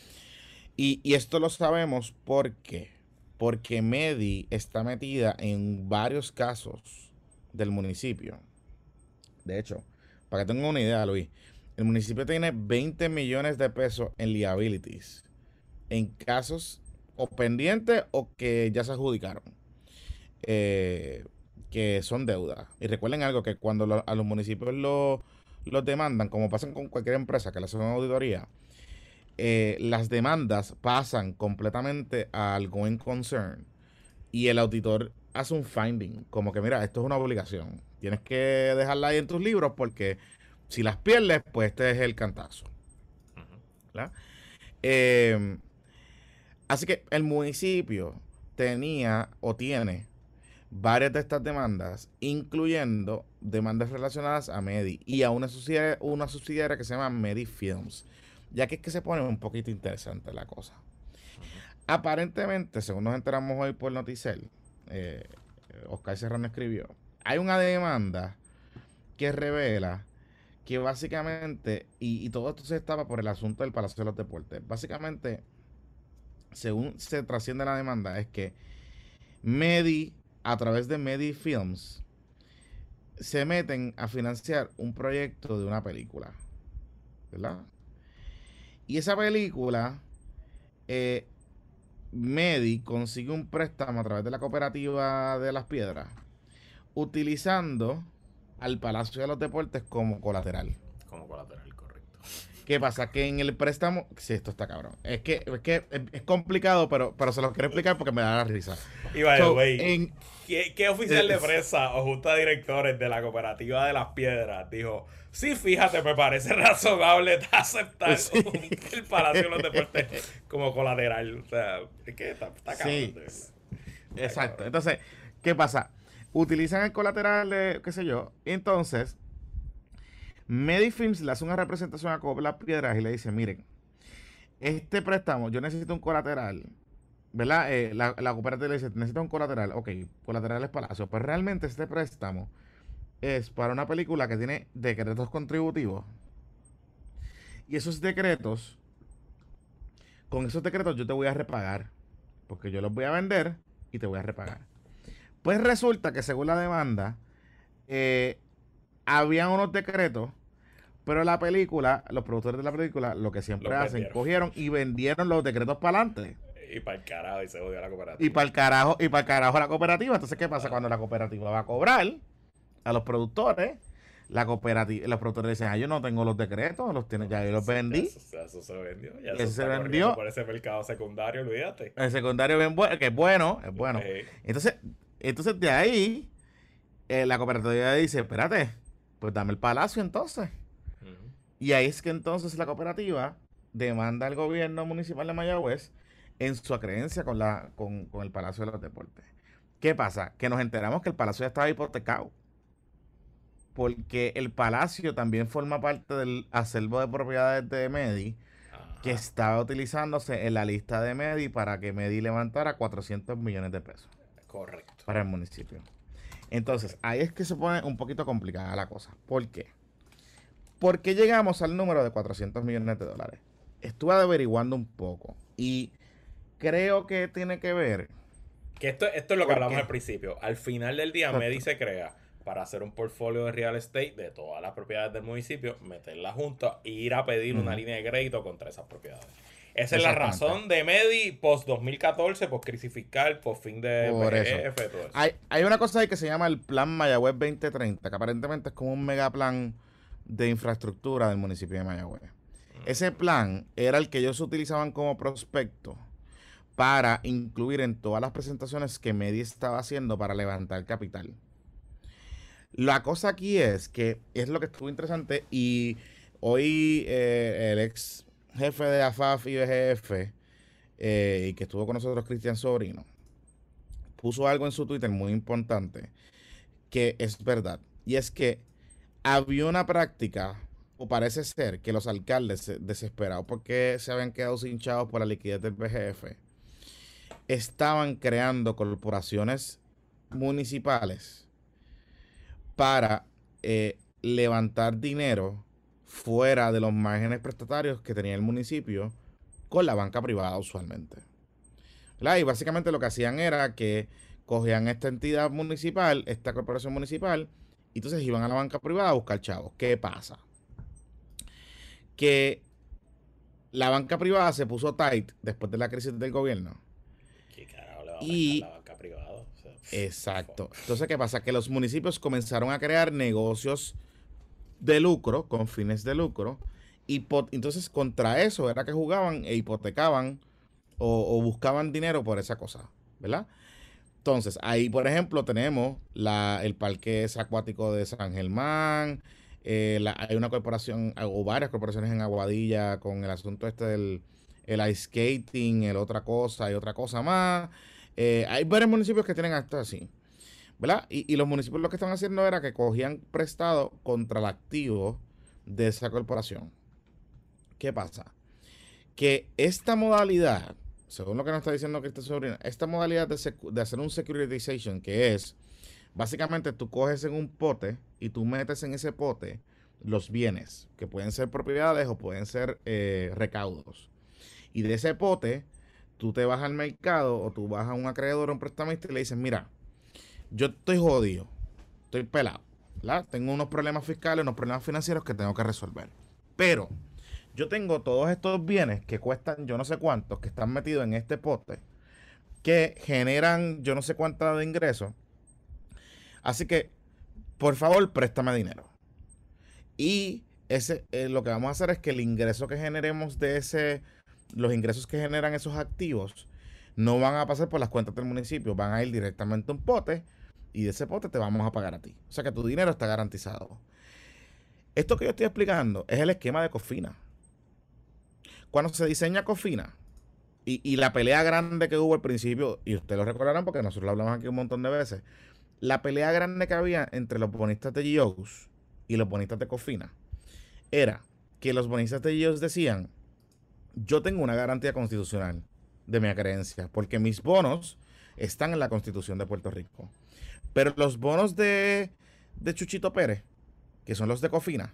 Y, y esto lo sabemos porque, porque Medi está metida en varios casos del municipio. De hecho, para que tengan una idea, Luis, el municipio tiene veinte millones de pesos en liabilities, en casos o pendientes o que ya se adjudicaron, eh, que son deudas. Y recuerden algo, que cuando lo- a los municipios lo- los demandan, como pasan con cualquier empresa que le hacen una auditoría, eh, las demandas pasan completamente al going concern y el auditor hace un finding, como que mira, esto es una obligación, tienes que dejarla ahí en tus libros porque si las pierdes, pues este es el cantazo. ¿Verdad? Eh, así que el municipio tenía o tiene varias de estas demandas, incluyendo demandas relacionadas a Medi y a una subsidiaria, una subsidiaria que se llama Medi Films, ya que es que se pone un poquito interesante la cosa. Aparentemente, según nos enteramos hoy por Noticel, eh, Oscar Serrano escribió, hay una demanda que revela que básicamente, y, y todo esto se estaba por el asunto del Palacio de los Deportes, básicamente, según se trasciende la demanda, es que Medi, a través de Medi Films, se meten a financiar un proyecto de una película, ¿verdad? Y esa película, eh, Medi consigue un préstamo a través de la cooperativa de Las Piedras, utilizando al Palacio de los Deportes como colateral. Como colateral, correcto. ¿Qué pasa? Que en el préstamo... Sí, esto está cabrón. Es que es, que es, es complicado, pero, pero se lo quiero explicar porque me da la risa. Y vaya, So, güey, en- ¿qué, qué oficial de es- prensa o junta de directores de la cooperativa de Las Piedras dijo, sí, fíjate, me parece razonable aceptar Sí. el Palacio de los Deportes como colateral? O sea, es que está, está cabrón, Sí. de verdad. Exacto. Entonces, ¿qué pasa? Utilizan el colateral de, qué sé yo, y entonces Medifilms le hace una representación a Coop Las Piedras y le dice, miren, este préstamo, yo necesito un colateral, ¿verdad? Eh, la, la cooperativa le dice, necesito un colateral, ok, colateral es Palacio, pero realmente este préstamo es para una película que tiene decretos contributivos y esos decretos, con esos decretos yo te voy a repagar, porque yo los voy a vender y te voy a repagar. Pues resulta que según la demanda, eh, habían unos decretos, pero la película, los productores de la película, lo que siempre Los hacen, vendieron. cogieron y vendieron los decretos para adelante. Y para el carajo, y se jodió la cooperativa. Y para el carajo, y para el carajo la cooperativa. Entonces, ¿qué pasa? Cuando la cooperativa va a cobrar a los productores, la cooperativa, los productores dicen, ah, yo no tengo los decretos, los tiene, ya yo los vendí. Eso, eso se vendió. Ya Eso eso se está vendió. corriendo por ese mercado secundario, olvídate. El secundario bien bueno, que es bueno, es bueno. Eh, Entonces, entonces de ahí, eh, la cooperativa dice, espérate, pues dame el palacio entonces. ujú. Y ahí es que entonces la cooperativa demanda al gobierno municipal de Mayagüez en su acreencia con, la, con, con el Palacio de los Deportes. ¿Qué pasa? Que nos enteramos que el palacio ya estaba hipotecado. Porque el palacio también forma parte del acervo de propiedades de Medi, que Ajá. estaba utilizándose en la lista de Medi para que Medi levantara cuatrocientos millones de pesos Correcto. para el municipio. Entonces, ahí es que se pone un poquito complicada la cosa. ¿Por qué? ¿Por qué llegamos al número de cuatrocientos millones de dólares? Estuve averiguando un poco y creo que tiene que ver. Que esto, esto es lo que ¿Por hablamos qué? al principio. Al final del día, Exacto. Medi se crea para hacer un portfolio de real estate de todas las propiedades del municipio, meterla juntas e ir a pedir una Ujú. línea de crédito contra esas propiedades. Esa es la Exactamente. razón de Medi post dos mil catorce, post crisis fiscal, post fin de Por B eso. G F, todo eso. Hay, hay una cosa ahí que se llama el Plan Mayagüez veinte treinta, que aparentemente es como un megaplan de infraestructura del municipio de Mayagüez. Ese plan era el que ellos utilizaban como prospecto para incluir en todas las presentaciones que Medi estaba haciendo para levantar capital. La cosa aquí es que es lo que estuvo interesante y hoy eh, el ex jefe de A F A F y B G F eh, y que estuvo con nosotros, Cristian Sobrino, puso algo en su Twitter muy importante que es verdad, y es que había una práctica, o parece ser que los alcaldes desesperados porque se habían quedado sin chavos por la liquidez del B G F, estaban creando corporaciones municipales para eh, levantar dinero fuera de los márgenes prestatarios que tenía el municipio con la banca privada usualmente. ¿Verdad? Y básicamente lo que hacían era que cogían esta entidad municipal, esta corporación municipal, y entonces iban a la banca privada a buscar chavos. ¿Qué pasa? Que la banca privada se puso tight después de la crisis del gobierno. ¿Qué carajo le va a Y- prestar la banca privada? O sea, Exacto. Entonces, ¿qué pasa? Que los municipios comenzaron a crear negocios de lucro, con fines de lucro, hipo- entonces contra eso era que jugaban e hipotecaban o, o buscaban dinero por esa cosa, ¿verdad? Entonces, ahí, por ejemplo, tenemos la, el parque es acuático de San Germán. Eh, la- hay una corporación o varias corporaciones en Aguadilla con el asunto este del el ice skating, el otra cosa y otra cosa más. Eh, hay varios municipios que tienen hasta así, ¿verdad? Y, y los municipios lo que están haciendo era que cogían prestado contra el activo de esa corporación. ¿Qué pasa? Que esta modalidad, según lo que nos está diciendo Cristian Sobrina, esta modalidad de, secu- de hacer un securitization, que es básicamente tú coges en un pote y tú metes en ese pote los bienes, que pueden ser propiedades o pueden ser eh, recaudos. Y de ese pote, tú te vas al mercado o tú vas a un acreedor o un prestamista y le dices, mira, yo estoy jodido, estoy pelado, ¿verdad? Tengo unos problemas fiscales, unos problemas financieros que tengo que resolver. Pero yo tengo todos estos bienes que cuestan yo no sé cuántos, que están metidos en este pote, que generan yo no sé cuánto de ingresos. Así que, por favor, préstame dinero. Y ese, eh, lo que vamos a hacer es que el ingreso que generemos de ese, los ingresos que generan esos activos, no van a pasar por las cuentas del municipio, van a ir directamente a un pote y de ese pote te vamos a pagar a ti. O sea que tu dinero está garantizado. Esto que yo estoy explicando es el esquema de Cofina. Cuando se diseña Cofina, y, y la pelea grande que hubo al principio, y ustedes lo recordarán porque nosotros lo hablamos aquí un montón de veces, la pelea grande que había entre los bonistas de G Os y los bonistas de Cofina era que los bonistas de G Os decían, yo tengo una garantía constitucional de mi creencia, porque mis bonos están en la Constitución de Puerto Rico. Pero los bonos de, de Chuchito Pérez, que son los de Cofina,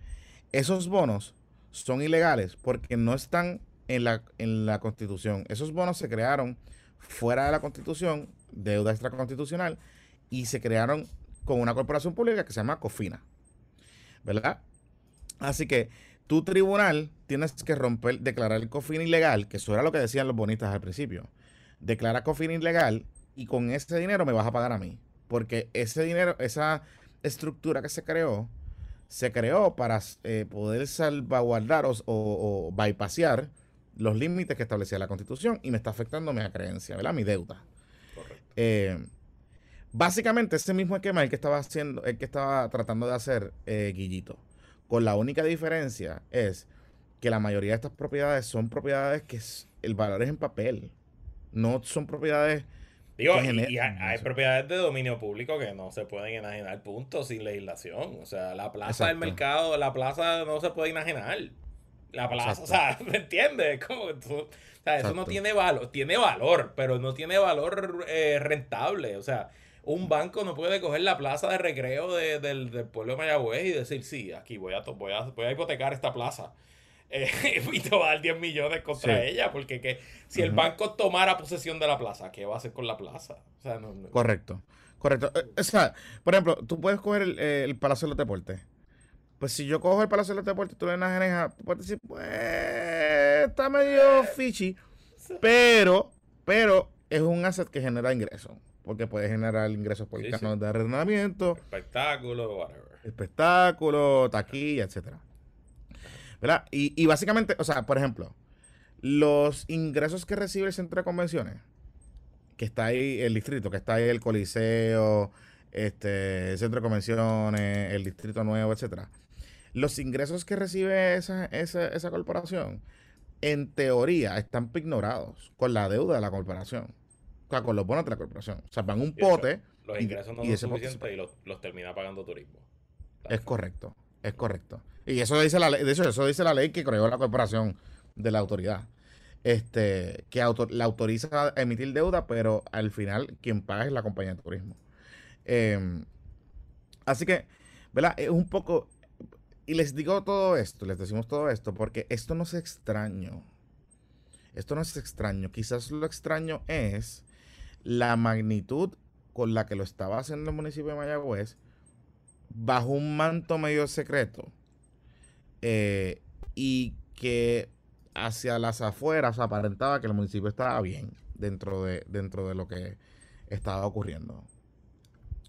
esos bonos son ilegales porque no están en la, en la Constitución. Esos bonos se crearon fuera de la Constitución, deuda extraconstitucional, y se crearon con una corporación pública que se llama Cofina, ¿verdad? Así que tu tribunal tienes que romper, declarar el Cofina ilegal, que eso era lo que decían los bonistas al principio. Declara Cofina ilegal y con ese dinero me vas a pagar a mí. Porque ese dinero, esa estructura que se creó, se creó para eh, poder salvaguardar o, o, o bypassear los límites que establecía la Constitución y me está afectando mi creencia, ¿verdad? Mi deuda. Correcto. Eh, básicamente ese mismo esquema es el que estaba haciendo, el que estaba tratando de hacer eh, Guillito. Con la única diferencia es que la mayoría de estas propiedades son propiedades que es, el valor es en papel. No son propiedades Digo, que y, y hay, generan hay eso. propiedades de dominio público que no se pueden enajenar, punto, sin legislación. O sea, la plaza del Exacto, mercado, la plaza no se puede enajenar. La plaza, o exacto, sea, ¿me entiendes? Como que tú- o sea, eso no exacto. tiene valor, tiene valor, pero no tiene valor eh, rentable. O sea, un banco no puede coger la plaza de recreo de- del, del pueblo de Mayagüez y decir, sí, aquí voy a, to- voy a, voy a hipotecar esta plaza. Eh, y te va a dar diez millones contra Sí. ella, porque que, si el Ujú. banco tomara posesión de la plaza, ¿qué va a hacer con la plaza? O sea, no, no- Correcto, correcto. Eh, O sea, por ejemplo, tú puedes coger el, eh, el Palacio de los Deportes. Pues si yo cojo el Palacio de los Deportes y tú le enajenas, tú puedes decir, pues está medio fishy, pero, pero es un asset que genera ingresos. Porque puede generar ingresos por Sí, sí. canon de arrendamiento, Espectáculo, whatever. espectáculo, taquilla, etcétera. ¿Verdad? Y, y básicamente, o sea, por ejemplo, los ingresos que recibe el centro de convenciones, que está ahí, el distrito, que está ahí el Coliseo, este, el centro de convenciones, el distrito nuevo, etcétera. Los ingresos que recibe esa, esa, esa corporación, en teoría, están ignorados con la deuda de la corporación. O sea, con los bonos de la corporación. O sea, van un Y de hecho, pote los y, de- ingresos no y de son ese pote se suficientes paga. y los, los termina pagando turismo. Es correcto, es correcto. Y eso dice la ley, de hecho, eso dice la ley que creó la corporación de la autoridad. Este, que auto- la autoriza a emitir deuda, pero al final quien paga es la compañía de turismo. Eh, así que, ¿verdad? Es un poco. Y les digo todo esto, les decimos todo esto, porque esto no es extraño. Esto no es extraño. Quizás lo extraño es la magnitud con la que lo estaba haciendo el municipio de Mayagüez bajo un manto medio secreto eh, y que hacia las afueras aparentaba que el municipio estaba bien dentro de, dentro de lo que estaba ocurriendo.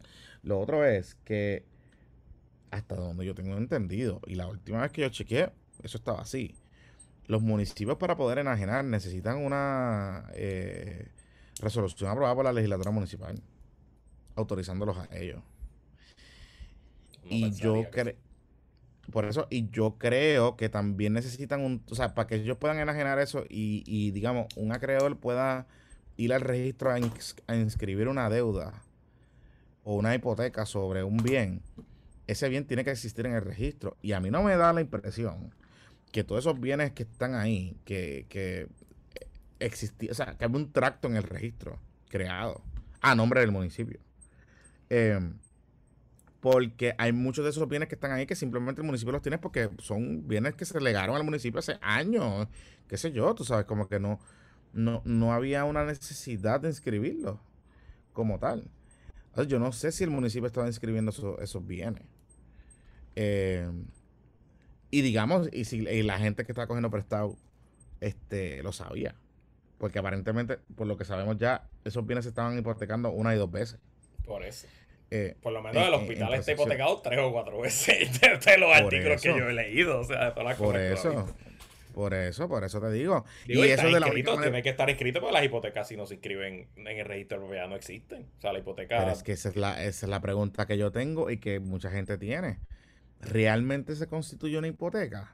Lo otro es que hasta donde yo tengo entendido, y la última vez que yo chequeé, eso estaba así. Los municipios para poder enajenar necesitan una eh, resolución aprobada por la legislatura municipal, autorizándolos a ellos. No Y yo pensaría que sí. creo, por eso, y yo creo que también necesitan un, o sea, para que ellos puedan enajenar eso y, y digamos, un acreedor pueda ir al registro a, ins- a inscribir una deuda o una hipoteca sobre un bien, ese bien tiene que existir en el registro. Y a mí no me da la impresión que todos esos bienes que están ahí, que, que existía, o sea, que hay un tracto en el registro creado a nombre del municipio. Eh, porque hay muchos de esos bienes que están ahí que simplemente el municipio los tiene porque son bienes que se legaron al municipio hace años, qué sé yo, tú sabes, como que no, no, no había una necesidad de inscribirlos como tal. Entonces, yo no sé si el municipio estaba inscribiendo esos, esos bienes. Eh, y digamos, y si y la gente que estaba cogiendo prestado este, lo sabía. Porque aparentemente, por lo que sabemos ya, esos bienes se estaban hipotecando una y dos veces. Por eso. eh, Por lo menos en, el en- en hospital está transacciones. hipotecado tres o cuatro veces de, de los Por artículos que eso, yo he leído, o sea, de todas las por cosas que lo he visto. eso, por eso, por eso te digo. Digo, Y y eso está es de la única inscrito, manera. tiene que estar inscrito, porque las hipotecas si no se inscriben en el registro de propiedad no existen. O sea, la Pero hipoteca, es que esa es la, esa es la pregunta que yo tengo y que mucha gente tiene. ¿Realmente se constituye una hipoteca?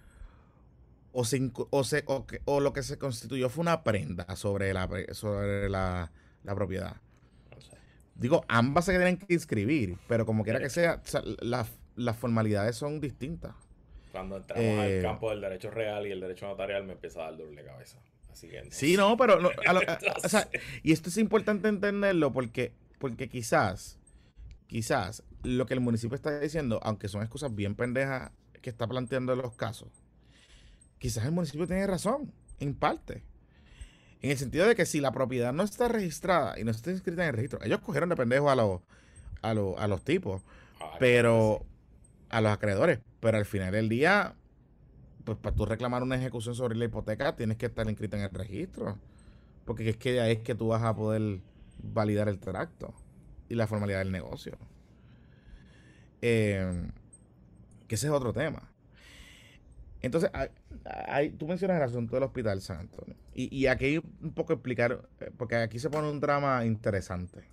O, se, incu- o, se, o, que- o lo que se constituyó fue una prenda sobre la, pre- sobre la, la propiedad. no sé, Digo, ambas se tienen que inscribir, pero como quiera que derecho. sea, o sea, las, las formalidades son distintas. Cuando entramos al Eh, campo del derecho real y el derecho notarial me empieza a dar doble cabeza. Así que no sí, sé. no, pero, no, a lo- a- No o sea, sé. y esto es importante entenderlo porque, porque quizás, quizás lo que el municipio está diciendo, aunque son excusas bien pendejas que está planteando en los casos, quizás el municipio tiene razón, en parte. En el sentido de que si la propiedad no está registrada y no está inscrita en el registro, ellos cogieron de pendejo a los, a los, a los tipos, Ah, claro que sí. pero a los acreedores. Pero al final del día, pues para tú reclamar una ejecución sobre la hipoteca, tienes que estar inscrita en el registro. Porque es que de ahí es que tú vas a poder validar el tracto y la formalidad del negocio. Eh, que ese es otro tema. Entonces, hay- hay- tú mencionas el asunto del Hospital San Antonio. Y, y aquí un poco explicar, eh, porque aquí se pone un drama interesante.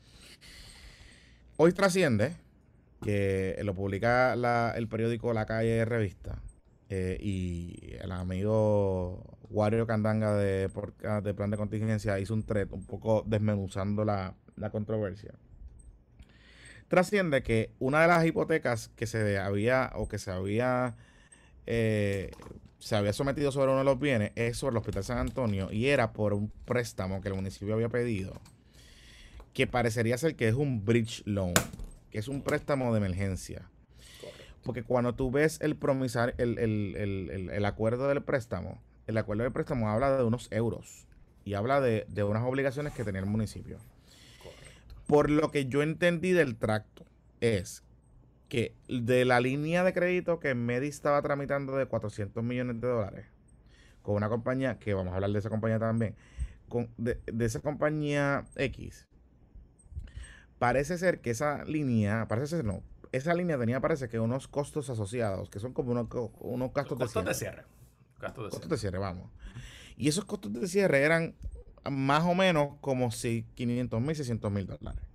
Hoy trasciende que lo publica la- el periódico La Calle Revista, eh, y el amigo Wario Candanga de, Podcast de Plan de Contingencia hizo un thread un poco desmenuzando la, la controversia. Trasciende que una de las hipotecas que se había o que se había eh, se había sometido sobre uno de los bienes es sobre el Hospital San Antonio y era por un préstamo que el municipio había pedido, que parecería ser que es un bridge loan, que es un préstamo de emergencia. Correcto. Porque cuando tú ves el promisar, el, el, el, el, el acuerdo del préstamo, el acuerdo del préstamo habla de unos euros y habla de, de unas obligaciones que tenía el municipio. Correcto. Por lo que yo entendí del tracto es que de la línea de crédito que Medi estaba tramitando de cuatrocientos millones de dólares con una compañía, que vamos a hablar de esa compañía también, con, de, de esa compañía X, parece ser que esa línea, parece ser no, esa línea tenía parece que unos costos asociados, que son como unos, unos gastos de Costos de cierre. cierre. Gastos de Costos cierre. de cierre, vamos. Y esos costos de cierre eran más o menos como si quinientos mil, seiscientos mil dólares.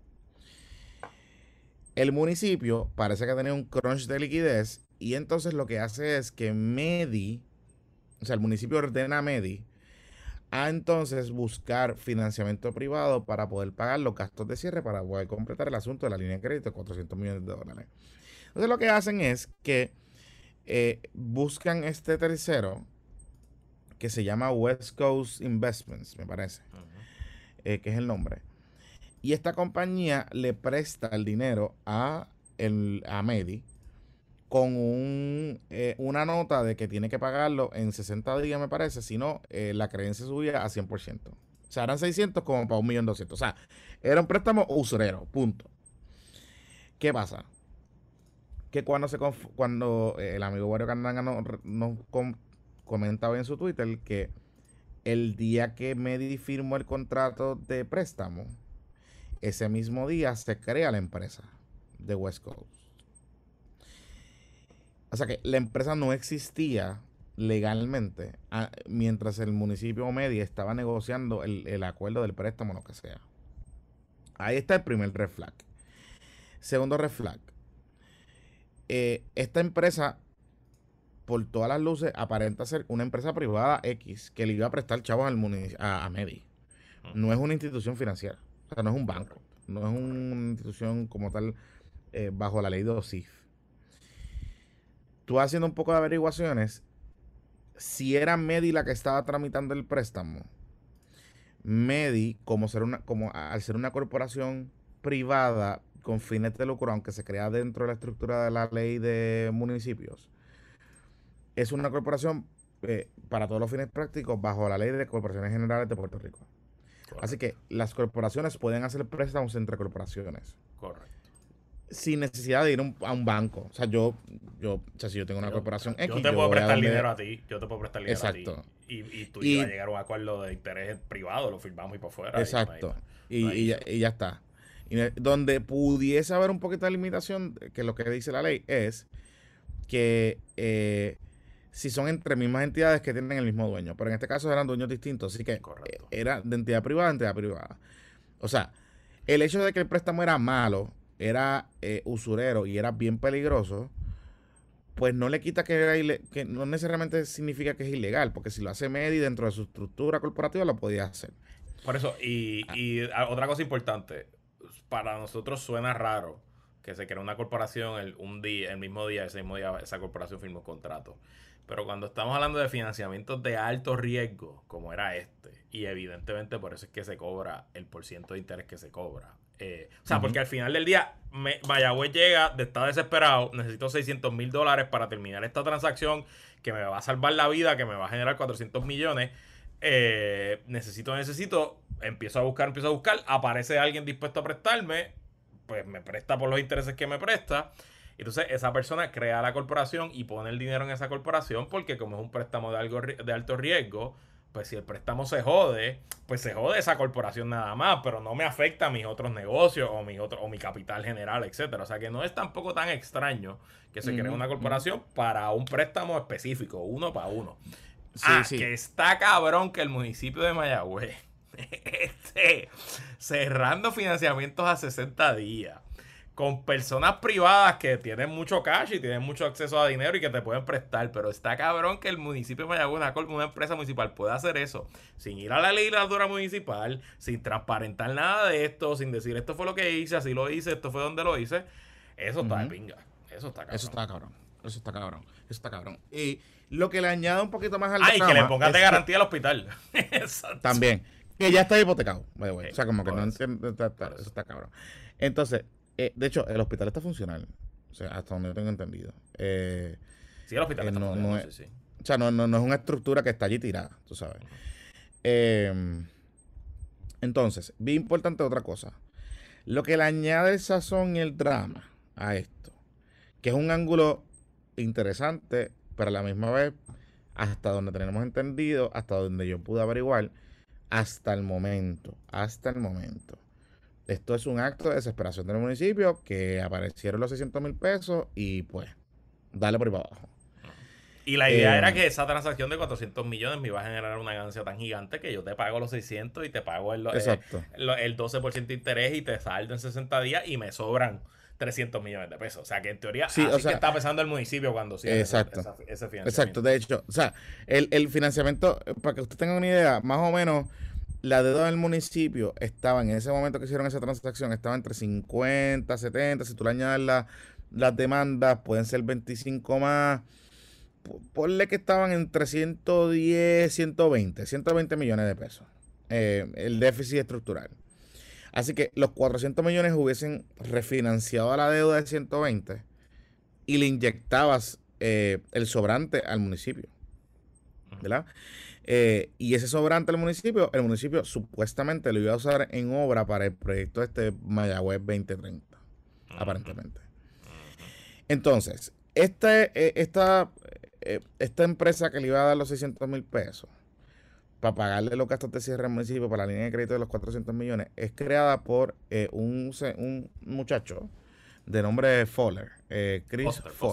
El municipio parece que tenía un crunch de liquidez y entonces lo que hace es que Medi, o sea, el municipio ordena a Medi a entonces buscar financiamiento privado para poder pagar los gastos de cierre para poder completar el asunto de la línea de crédito de cuatrocientos millones de dólares. Entonces lo que hacen es que eh, buscan este tercero que se llama West Coast Investments, me parece, Ujú. eh, que es el nombre. Y esta compañía le presta el dinero a, el, a Medi con un, eh, una nota de que tiene que pagarlo en sesenta días, me parece, si no, eh, la creencia subía a cien por ciento. O sea, eran seiscientos como para un millón doscientos. O sea, era un préstamo usurero, punto. ¿Qué pasa? Que cuando se conf- cuando eh, el amigo Wario Candanga nos no com comentaba en su Twitter que el día que Medi firmó el contrato de préstamo, ese mismo día se crea la empresa de West Coast. O sea que la empresa no existía legalmente a, mientras el municipio o Medi estaba negociando el, el acuerdo del préstamo, lo que sea. Ahí está el primer red flag. Segundo red flag. Eh, esta empresa, por todas las luces, aparenta ser una empresa privada X que le iba a prestar chavos al munic- a, a Medi. No es una institución financiera. O sea, no es un banco. No es una institución como tal eh, bajo la ley de O S I F. Tú haciendo un poco de averiguaciones, si era Medi la que estaba tramitando el préstamo, Medi, como ser una, como al ser una corporación privada con fines de lucro, aunque se crea dentro de la estructura de la ley de municipios, es una corporación eh, para todos los fines prácticos bajo la ley de corporaciones generales de Puerto Rico. Correcto. Así que las corporaciones pueden hacer préstamos entre corporaciones. Correcto. Sin necesidad de ir un, a un banco. O sea, yo, yo, o sea, si yo tengo una yo, corporación X, yo te puedo yo prestar donde... dinero a ti. Yo te puedo prestar dinero exacto. a ti. Y, y tú y, ibas a llegar a un acuerdo de interés privado, lo firmamos y para afuera. Exacto. Y, no hay, no hay y, y, ya, y ya está. Y donde pudiese haber un poquito de limitación, que lo que dice la ley es que eh, si son entre mismas entidades que tienen el mismo dueño. Pero en este caso eran dueños distintos. Así que Correcto. Era de entidad privada a entidad privada. O sea, el hecho de que el préstamo era malo, era eh, usurero y era bien peligroso, pues no le quita que era ile- que no necesariamente significa que es ilegal, porque si lo hace Medi dentro de su estructura corporativa lo podía hacer. Por eso, y, ah. y otra cosa importante, para nosotros suena raro que se crea una corporación el, un día, el mismo día, ese mismo día esa corporación firma un contrato. Pero cuando estamos hablando de financiamientos de alto riesgo, como era este, y evidentemente por eso es que se cobra el porciento de interés que se cobra. Eh, o sea, uh-huh. porque al final del día, me, Mayagüez llega, de está desesperado, necesito seiscientos mil dólares para terminar esta transacción que me va a salvar la vida, que me va a generar cuatrocientos millones. Eh, necesito, necesito, empiezo a buscar, empiezo a buscar, aparece alguien dispuesto a prestarme, pues me presta por los intereses que me presta. Entonces esa persona crea la corporación y pone el dinero en esa corporación porque como es un préstamo de, algo, de alto riesgo, pues si el préstamo se jode, pues se jode esa corporación nada más, pero no me afecta a mis otros negocios o mi, otro, o mi capital general, etcétera. O sea que no es tampoco tan extraño que se uh-huh, cree una corporación uh-huh. para un préstamo específico, uno para uno. Sí, ah, sí. Que está cabrón que el municipio de Mayagüez esté cerrando financiamientos a sesenta días con personas privadas que tienen mucho cash y tienen mucho acceso a dinero y que te pueden prestar, pero está cabrón que el municipio de Mayagüez, una, una empresa municipal, pueda hacer eso sin ir a la legislatura municipal, sin transparentar nada de esto, sin decir esto fue lo que hice, así lo hice, esto fue donde lo hice. Eso está uh-huh. de pinga. Eso está cabrón. Eso está cabrón. Eso está cabrón. Eso está cabrón. Y lo que le añade un poquito más al Ay, que le pongas de garantía al hospital. También. Que ya está hipotecado. By the way. O sea, como que no entiendo. Está, está, eso está cabrón. Entonces, eh, de hecho, el hospital está funcional. O sea, hasta donde yo tengo entendido. Eh, sí, el hospital eh, está no, funcional. No es, sí, sí. O sea, no, no, no es una estructura que está allí tirada, tú sabes. Uh-huh. Eh, entonces, bien importante otra cosa. Lo que le añade el sazón y el drama a esto, que es un ángulo interesante, pero a la misma vez, hasta donde tenemos entendido, hasta donde yo pude averiguar, hasta el momento, hasta el momento. Esto es un acto de desesperación del municipio, que aparecieron los seiscientos mil pesos y pues, dale por ahí para abajo. Y la idea eh, era que esa transacción de cuatrocientos millones me iba a generar una ganancia tan gigante que yo te pago los seiscientos y te pago el, exacto. el, el doce por ciento de interés y te saldo en sesenta días y me sobran trescientos millones de pesos. O sea, que en teoría sí, así o sea, que está pensando el municipio cuando cierre exacto, ese, ese financiamiento. Exacto, de hecho, o sea, el, el financiamiento, para que usted tenga una idea, más o menos la deuda del municipio estaba en ese momento que hicieron esa transacción, estaba entre cincuenta, setenta, si tú le añades la, las demandas, pueden ser veinticinco más, ponle que estaban entre ciento diez, ciento veinte, ciento veinte millones de pesos, eh, el déficit estructural. Así que los cuatrocientos millones hubiesen refinanciado a la deuda de ciento veinte y le inyectabas eh, el sobrante al municipio, ¿verdad? Eh, y ese sobrante al municipio, el municipio supuestamente lo iba a usar en obra para el proyecto este Mayagüez veinte treinta, uh-huh. aparentemente. Entonces, este, eh, esta, eh, esta empresa que le iba a dar los seiscientos mil pesos para pagarle los gastos de cierre al municipio para la línea de crédito de los cuatrocientos millones, es creada por eh, un, un muchacho de nombre Fowler, eh, Chris Foster, Fowler. Foster.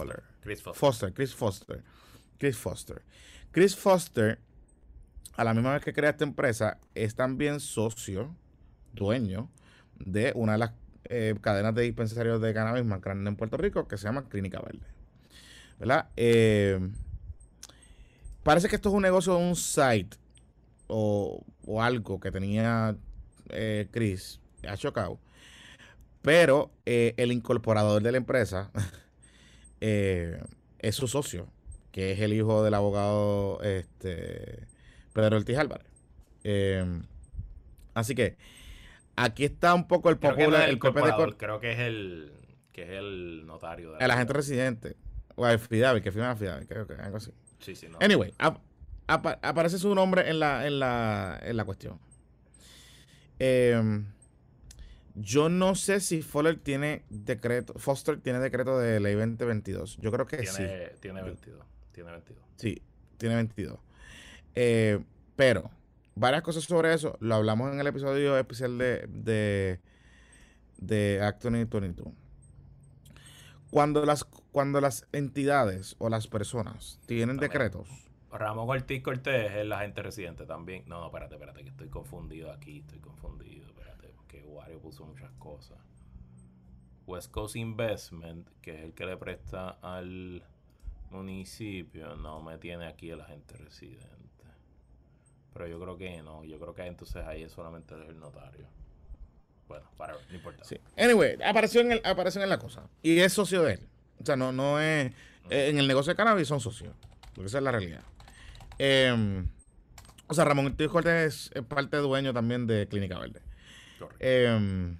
Chris Foster. Foster, Chris Foster. Chris Foster. Chris Foster, a la misma vez que crea esta empresa, es también socio, dueño de una de las eh, cadenas de dispensarios de cannabis más grandes en Puerto Rico, que se llama Clínica Verde. ¿Verdad? Eh, parece que esto es un negocio, un site o, o algo que tenía eh, Chris, ha chocado. Pero eh, el incorporador de la empresa eh, es su socio, que es el hijo del abogado este, Pedro Ortiz Álvarez. Eh, así que aquí está un poco el Creo que no popular, es el el P P de incorporador, Cor- creo que es el que es el notario de la el agente boda. residente, o el Fidavi, que firma la Fidavi, creo que algo así. Sí, sí, no. Anyway, ap- apa- aparece su nombre en la, en la, en la cuestión. Eh, yo no sé si Foster tiene decreto, Foster tiene decreto de ley veinte veintidós. Yo creo que tiene, sí. tiene veintidós. Tiene veintidós. Sí, tiene veintidós. Eh, pero, varias cosas sobre eso lo hablamos en el episodio especial de, de, de Act veinte veintidós. Cuando las, cuando las entidades o las personas tienen También. decretos. Ramón Ortiz Cortés es el agente residente también. No, no, espérate, espérate, que estoy confundido aquí, estoy confundido, espérate, porque Wario puso muchas cosas. West Coast Investment, que es el que le presta al municipio, no me tiene aquí el agente residente. Pero yo creo que no, yo creo que entonces ahí es solamente el notario. Bueno, para, no importa. Sí. Anyway, apareció en, el, apareció en la cosa. Y es socio de él. O sea, no, no es. Eh, en el negocio de cannabis son socios. Porque esa es la realidad. Eh, o sea, Ramón Ortiz Cortés es, es parte dueño también de Clínica Verde. Correcto. Eh,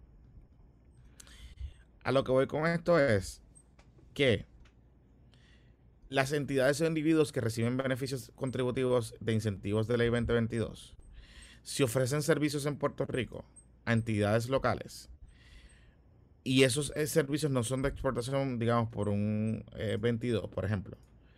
a lo que voy con esto es que las entidades o individuos que reciben beneficios contributivos de incentivos de ley veinte veintidós, si ofrecen servicios en Puerto Rico a entidades locales y esos eh, servicios no son de exportación, digamos, por un eh, veintidós, por ejemplo,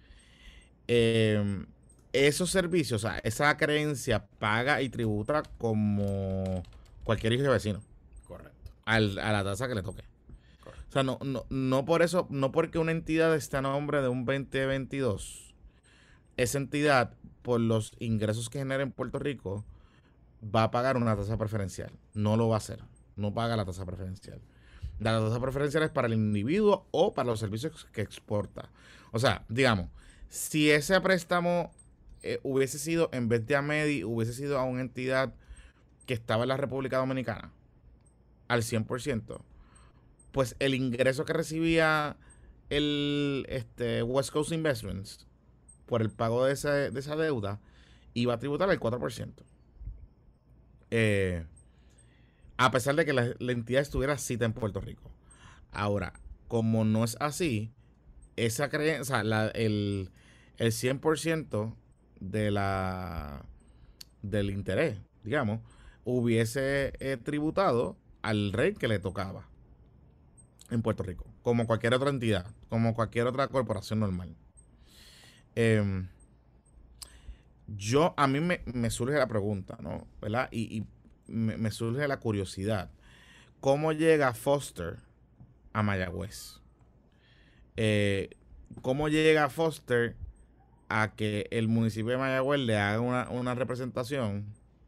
eh, esos servicios, o sea, esa creencia paga y tributa como cualquier hijo de vecino. Correcto. Al, a la tasa que le toque. Correcto. O sea, no, no, no por eso, no porque una entidad esté a nombre de un veinte veintidós, esa entidad, por los ingresos que genera en Puerto Rico, va a pagar una tasa preferencial. No lo va a hacer. No paga la tasa preferencial. La tasa preferencial es para el individuo o para los servicios que exporta. O sea, digamos, si ese préstamo eh, hubiese sido, en vez de a Medi, hubiese sido a una entidad que estaba en la República Dominicana, al cien por ciento, pues el ingreso que recibía el este, West Coast Investments por el pago de, ese, de esa deuda iba a tributar el cuatro por ciento. Eh, a pesar de que la, la entidad estuviera cita en Puerto Rico. Ahora, como no es así, esa creencia, o sea, la, el, el cien por ciento de la, del interés, digamos, hubiese eh, tributado al rey que le tocaba en Puerto Rico, como cualquier otra entidad, como cualquier otra corporación normal. Eh, yo, a mí me, me surge la pregunta, ¿no? ¿Verdad? Y, y me, me surge la curiosidad. ¿Cómo llega Foster a Mayagüez? Eh, ¿Cómo llega Foster a que el municipio de Mayagüez le haga una, una representación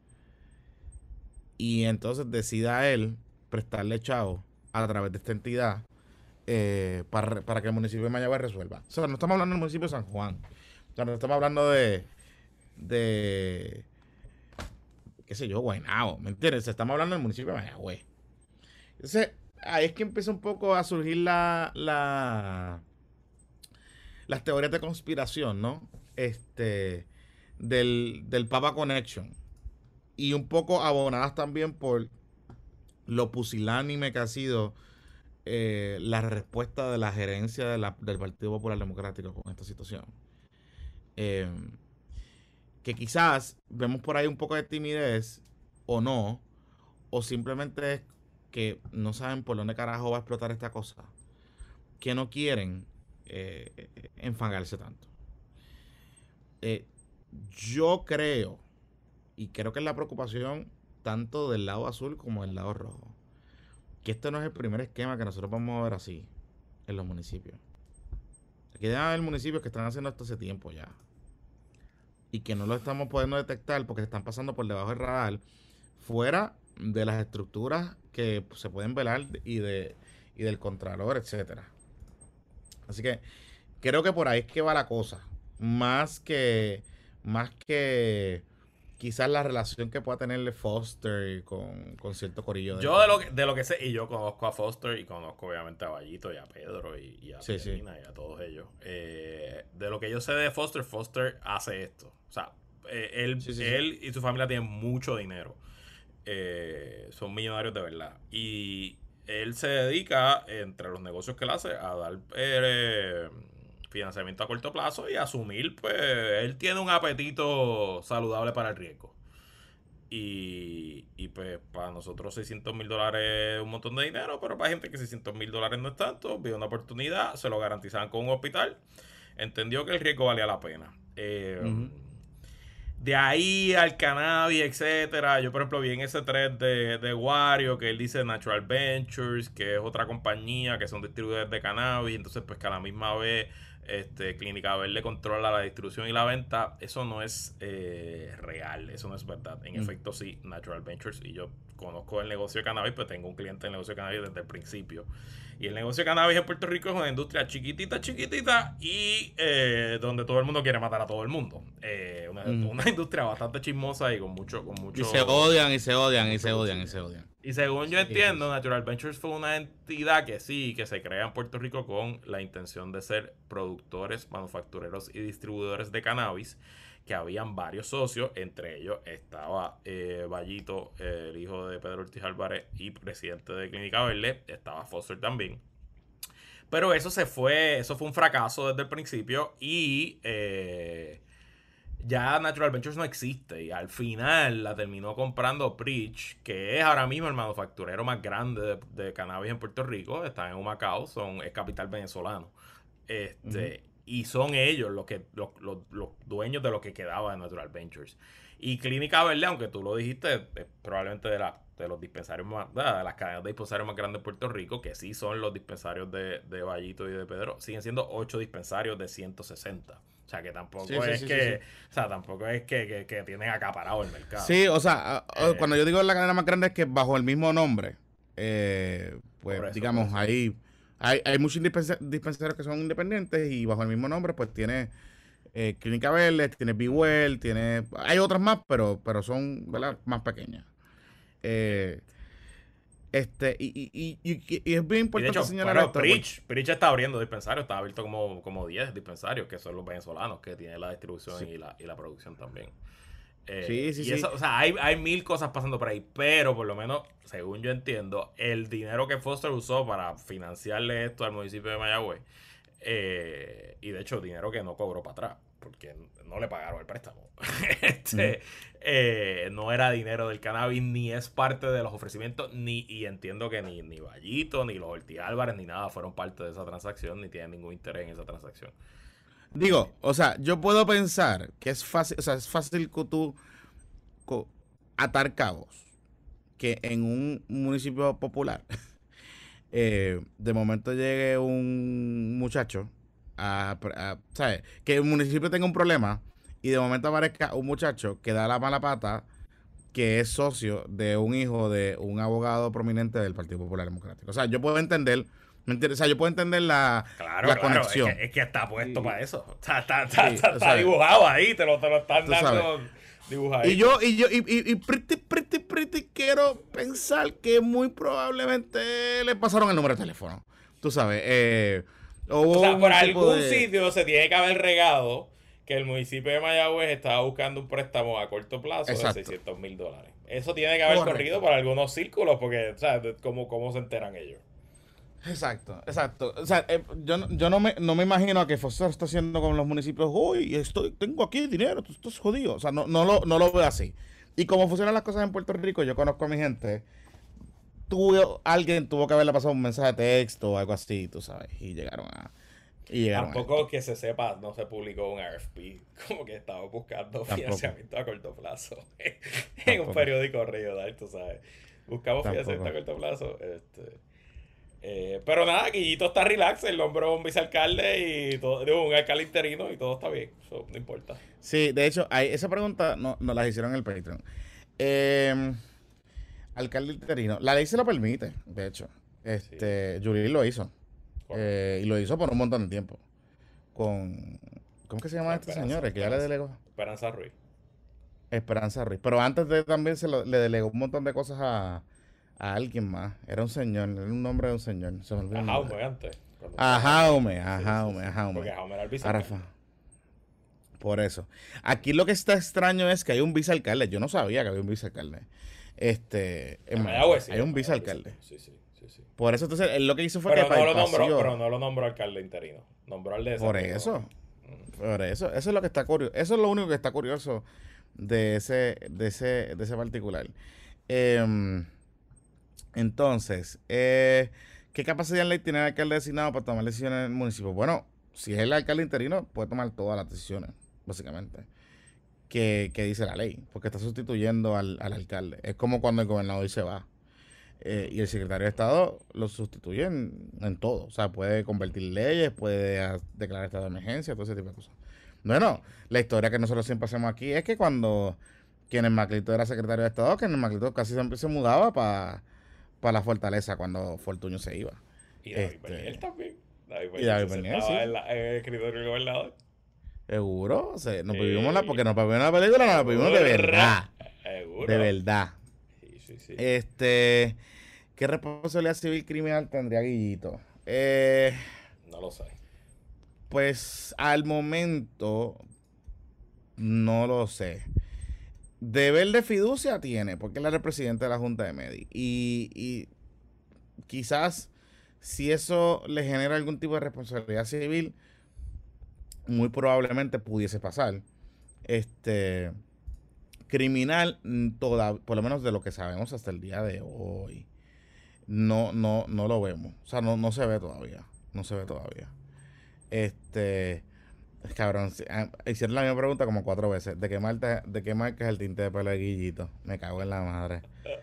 y entonces decida a él prestarle chavo a través de esta entidad eh, para, para que el municipio de Mayagüez resuelva? O sea, no estamos hablando del municipio de San Juan. O sea, no estamos hablando de de qué sé yo, Guaynabo, ¿me entiendes? Estamos hablando del municipio de Mayagüez. Entonces, ahí es que empieza un poco a surgir la, la las teorías de conspiración, ¿no? Este del, del Papa Connection. Y un poco abonadas también por lo pusilánime que ha sido eh, la respuesta de la gerencia de la, del Partido Popular Democrático con esta situación. Eh, que quizás vemos por ahí un poco de timidez o no, o simplemente es que no saben por dónde carajo va a explotar esta cosa, que no quieren eh, enfangarse tanto. Eh, yo creo, y creo que es la preocupación tanto del lado azul como del lado rojo, que este no es el primer esquema que nosotros vamos a ver así en los municipios. Aquí debe haber municipios que están haciendo esto hace tiempo ya. Y que no lo estamos pudiendo detectar porque están pasando por debajo del radar, fuera de las estructuras que pues, se pueden velar y de y del contralor, etcétera. Así que creo que por ahí es que va la cosa. Más que más que quizás la relación que pueda tenerle Foster con, con cierto corillo de Yo de lo, que, de lo que sé, y yo conozco a Foster y conozco obviamente a Vallito y a Pedro y, y a sí, Pedrina sí. y a todos ellos. Eh, de lo que yo sé de Foster, Foster hace esto. O sea, eh, él, Sí, sí, sí. él y su familia tienen mucho dinero. Eh, son millonarios de verdad. Y él se dedica, entre los negocios que él hace, a dar eh, financiamiento a corto plazo y asumir, pues, él tiene un apetito saludable para el riesgo. Y, y pues para nosotros seiscientos mil dólares es un montón de dinero, pero para gente que seiscientos mil dólares no es tanto, vio una oportunidad, se lo garantizaban con un hospital, entendió que el riesgo valía la pena. Eh, Uh-huh. de ahí al cannabis, etcétera. Yo, por ejemplo, vi en ese thread de, de Wario que él dice Natural Ventures, que es otra compañía que son distribuidores de cannabis. Entonces, pues que a la misma vez este, Clínica Verde controla la distribución y la venta. Eso no es eh, real, eso no es verdad. En Uh-huh. efecto, sí, Natural Ventures. Y yo conozco el negocio de cannabis, pues tengo un cliente en el negocio de cannabis desde el principio. Y el negocio de cannabis en Puerto Rico es una industria chiquitita, chiquitita y eh, donde todo el mundo quiere matar a todo el mundo. Eh, una, Uh-huh. una industria bastante chismosa y con mucho, con Y mucho. se odian, y se odian, y mucho se odian, y cuchillo. se odian. Y según yo Sí, sí, entiendo, sí. Natural Ventures fue una entidad que sí, que se crea en Puerto Rico con la intención de ser productores, manufactureros y distribuidores de cannabis, que habían varios socios, entre ellos estaba eh, Vallito, eh, el hijo de Pedro Ortiz Álvarez y presidente de Clínica Verde, estaba Foster también. Pero eso se fue, eso fue un fracaso desde el principio y eh, ya Natural Ventures no existe y al final la terminó comprando Preach, que es ahora mismo el manufacturero más grande de, de cannabis en Puerto Rico, está en Humacao, son, es capital venezolano. Este, uh-huh. Y son ellos los, que, los, los, los dueños de lo que quedaba de Natural Ventures. Y Clínica Verde, aunque tú lo dijiste, es probablemente de, la, de los dispensarios más, de las cadenas de dispensarios más grandes de Puerto Rico, que sí son los dispensarios de, de Vallito y de Pedro, siguen siendo ocho dispensarios de ciento sesenta. O sea, que tampoco sí, es sí, que, sí, sí. O sea, tampoco es que, que, que tienen acaparado el mercado. Sí, o sea, eh, cuando yo digo la cadena más grande es que bajo el mismo nombre, eh, pues eso, digamos, ahí hay, hay muchos dispensarios que son independientes y bajo el mismo nombre, pues tiene eh, Clínica Verde, tiene Be Well, tiene, hay otras más, pero, pero son, ¿verdad?, okay, más pequeñas. Eh, Este, y, y, y, y es bien importante y de hecho, señalar bueno, esto. Preach, Preach está abriendo dispensarios, está abierto como, como diez dispensarios, que son los venezolanos, que tienen la distribución sí. y, la, y la producción también. Eh, sí, sí, y eso, sí. O sea, hay, hay mil cosas pasando por ahí, pero por lo menos, según yo entiendo, el dinero que Foster usó para financiarle esto al municipio de Mayagüez, eh, y de hecho, dinero que no cobró para atrás, porque no le pagaron el préstamo. este, mm. eh, no era dinero del cannabis, ni es parte de los ofrecimientos, ni y entiendo que ni, ni Vallito, ni los Ortiz Álvarez, ni nada fueron parte de esa transacción, ni tienen ningún interés en esa transacción. Digo, o sea, yo puedo pensar que es fácil, o sea, es fácil que tú co, atar cabos, que en un municipio popular, eh, de momento llegue un muchacho a, a, ¿sabes? Que el municipio tenga un problema y de momento aparezca un muchacho que da la mala pata, que es socio de un hijo de un abogado prominente del Partido Popular Democrático. O sea, yo puedo entender, ¿me entiendes? O sea, yo puedo entender la, claro, la claro, conexión. Es que, es que está puesto sí. para eso. Está, está, está, sí, está, está dibujado ahí, te lo, te lo están dando dibujado. Y yo, y yo, y, y, y pretty, pretty, pretty quiero pensar que muy probablemente le pasaron el número de teléfono. Tú sabes, eh, o sea, por algún de... sitio se tiene que haber regado que el municipio de Mayagüez estaba buscando un préstamo a corto plazo Exacto. de seiscientos mil dólares. Eso tiene que haber Correcto. corrido por algunos círculos, porque, o sea, ¿cómo, cómo se enteran ellos? Exacto, exacto. O sea, eh, yo, yo no, me, no me imagino a que Foster está haciendo con los municipios, uy, estoy, tengo aquí dinero, tú estás jodido. O sea, no, no, lo, no lo veo así. Y como funcionan las cosas en Puerto Rico, yo conozco a mi gente, tuvo, alguien tuvo que haberle pasado un mensaje de texto o algo así, tú sabes, y llegaron a... Y Tampoco que se sepa, no se publicó un R F P, como que estaba buscando Tampoco. financiamiento a corto plazo en Tampoco. un periódico regional, tú sabes. Buscamos Tampoco. financiamiento a corto plazo. Este, Eh, pero nada, Guillito está relax, el nombre es un vicealcalde y todo, digo, un alcalde interino y todo está bien, eso no importa. Sí, de hecho, hay, esa pregunta no, nos la hicieron en el Patreon. Eh, alcalde interino. La ley se lo permite, de hecho. Este, sí. Yuri lo hizo. Eh, y lo hizo por un montón de tiempo. Con. ¿Cómo que se llama este señor? El que ya le delegó. Esperanza Ruiz. Esperanza Ruiz. Pero antes de también se lo, le delegó un montón de cosas a, a alguien más. Era un señor, era un nombre de un señor. Se me olvidó. A Jaume antes. A Jaume, a Jaume, a Jaume. Porque Jaume era el vicealcalde. Por eso. Aquí lo que está extraño es que hay un vicealcalde. Yo no sabía que había un vicealcalde. Este. En Mayagüez, sí, hay un vicealcalde. Sí, sí, sí, sí. Por eso, entonces, él lo que hizo fue pero que. No lo nombró, pero no lo nombró alcalde interino. Nombró al de Por eso. Mm. Por eso. Eso es lo que está curioso. Eso es lo único que está curioso de ese, de ese, de ese particular. Eh, entonces, eh, ¿qué capacidad en ley tiene el alcalde designado para tomar decisiones en el municipio? Bueno, si es el alcalde interino, puede tomar todas las decisiones, básicamente, que, que dice la ley, porque está sustituyendo al, al alcalde. Es como cuando el gobernador se va. Eh, y el secretario de Estado lo sustituye en, en todo. O sea, puede convertir leyes, puede a, declarar estado de emergencia, todo ese tipo de cosas. Bueno, la historia que nosotros siempre hacemos aquí es que cuando Kenneth McClintock era secretario de Estado, Kenneth McClintock casi siempre se mudaba para pa la fortaleza cuando Fortuño se iba. Y David este, Bernier también. David y David Bernier, sí. En, la, en el escritorio del gobernador. Seguro. O sea, nos vivimos la, porque nos vivimos la película, nos la vivimos de verdad. Seguro. De verdad. Sí, sí, sí. Este... ¿Qué responsabilidad civil criminal tendría Guillito? Eh, no lo sé. Pues al momento no lo sé. Deber de fiducia tiene, porque él era el presidente de la Junta de Medi. Y, y quizás si eso le genera algún tipo de responsabilidad civil, muy probablemente pudiese pasar. Este criminal, toda, por lo menos de lo que sabemos hasta el día de hoy. No, no, no lo vemos. O sea, no, no se ve todavía. No se ve todavía. Este. Cabrón, hicieron la misma pregunta como cuatro veces. ¿De qué marca, de qué marca es el tinte de pelo de Guillito? Me cago en la madre.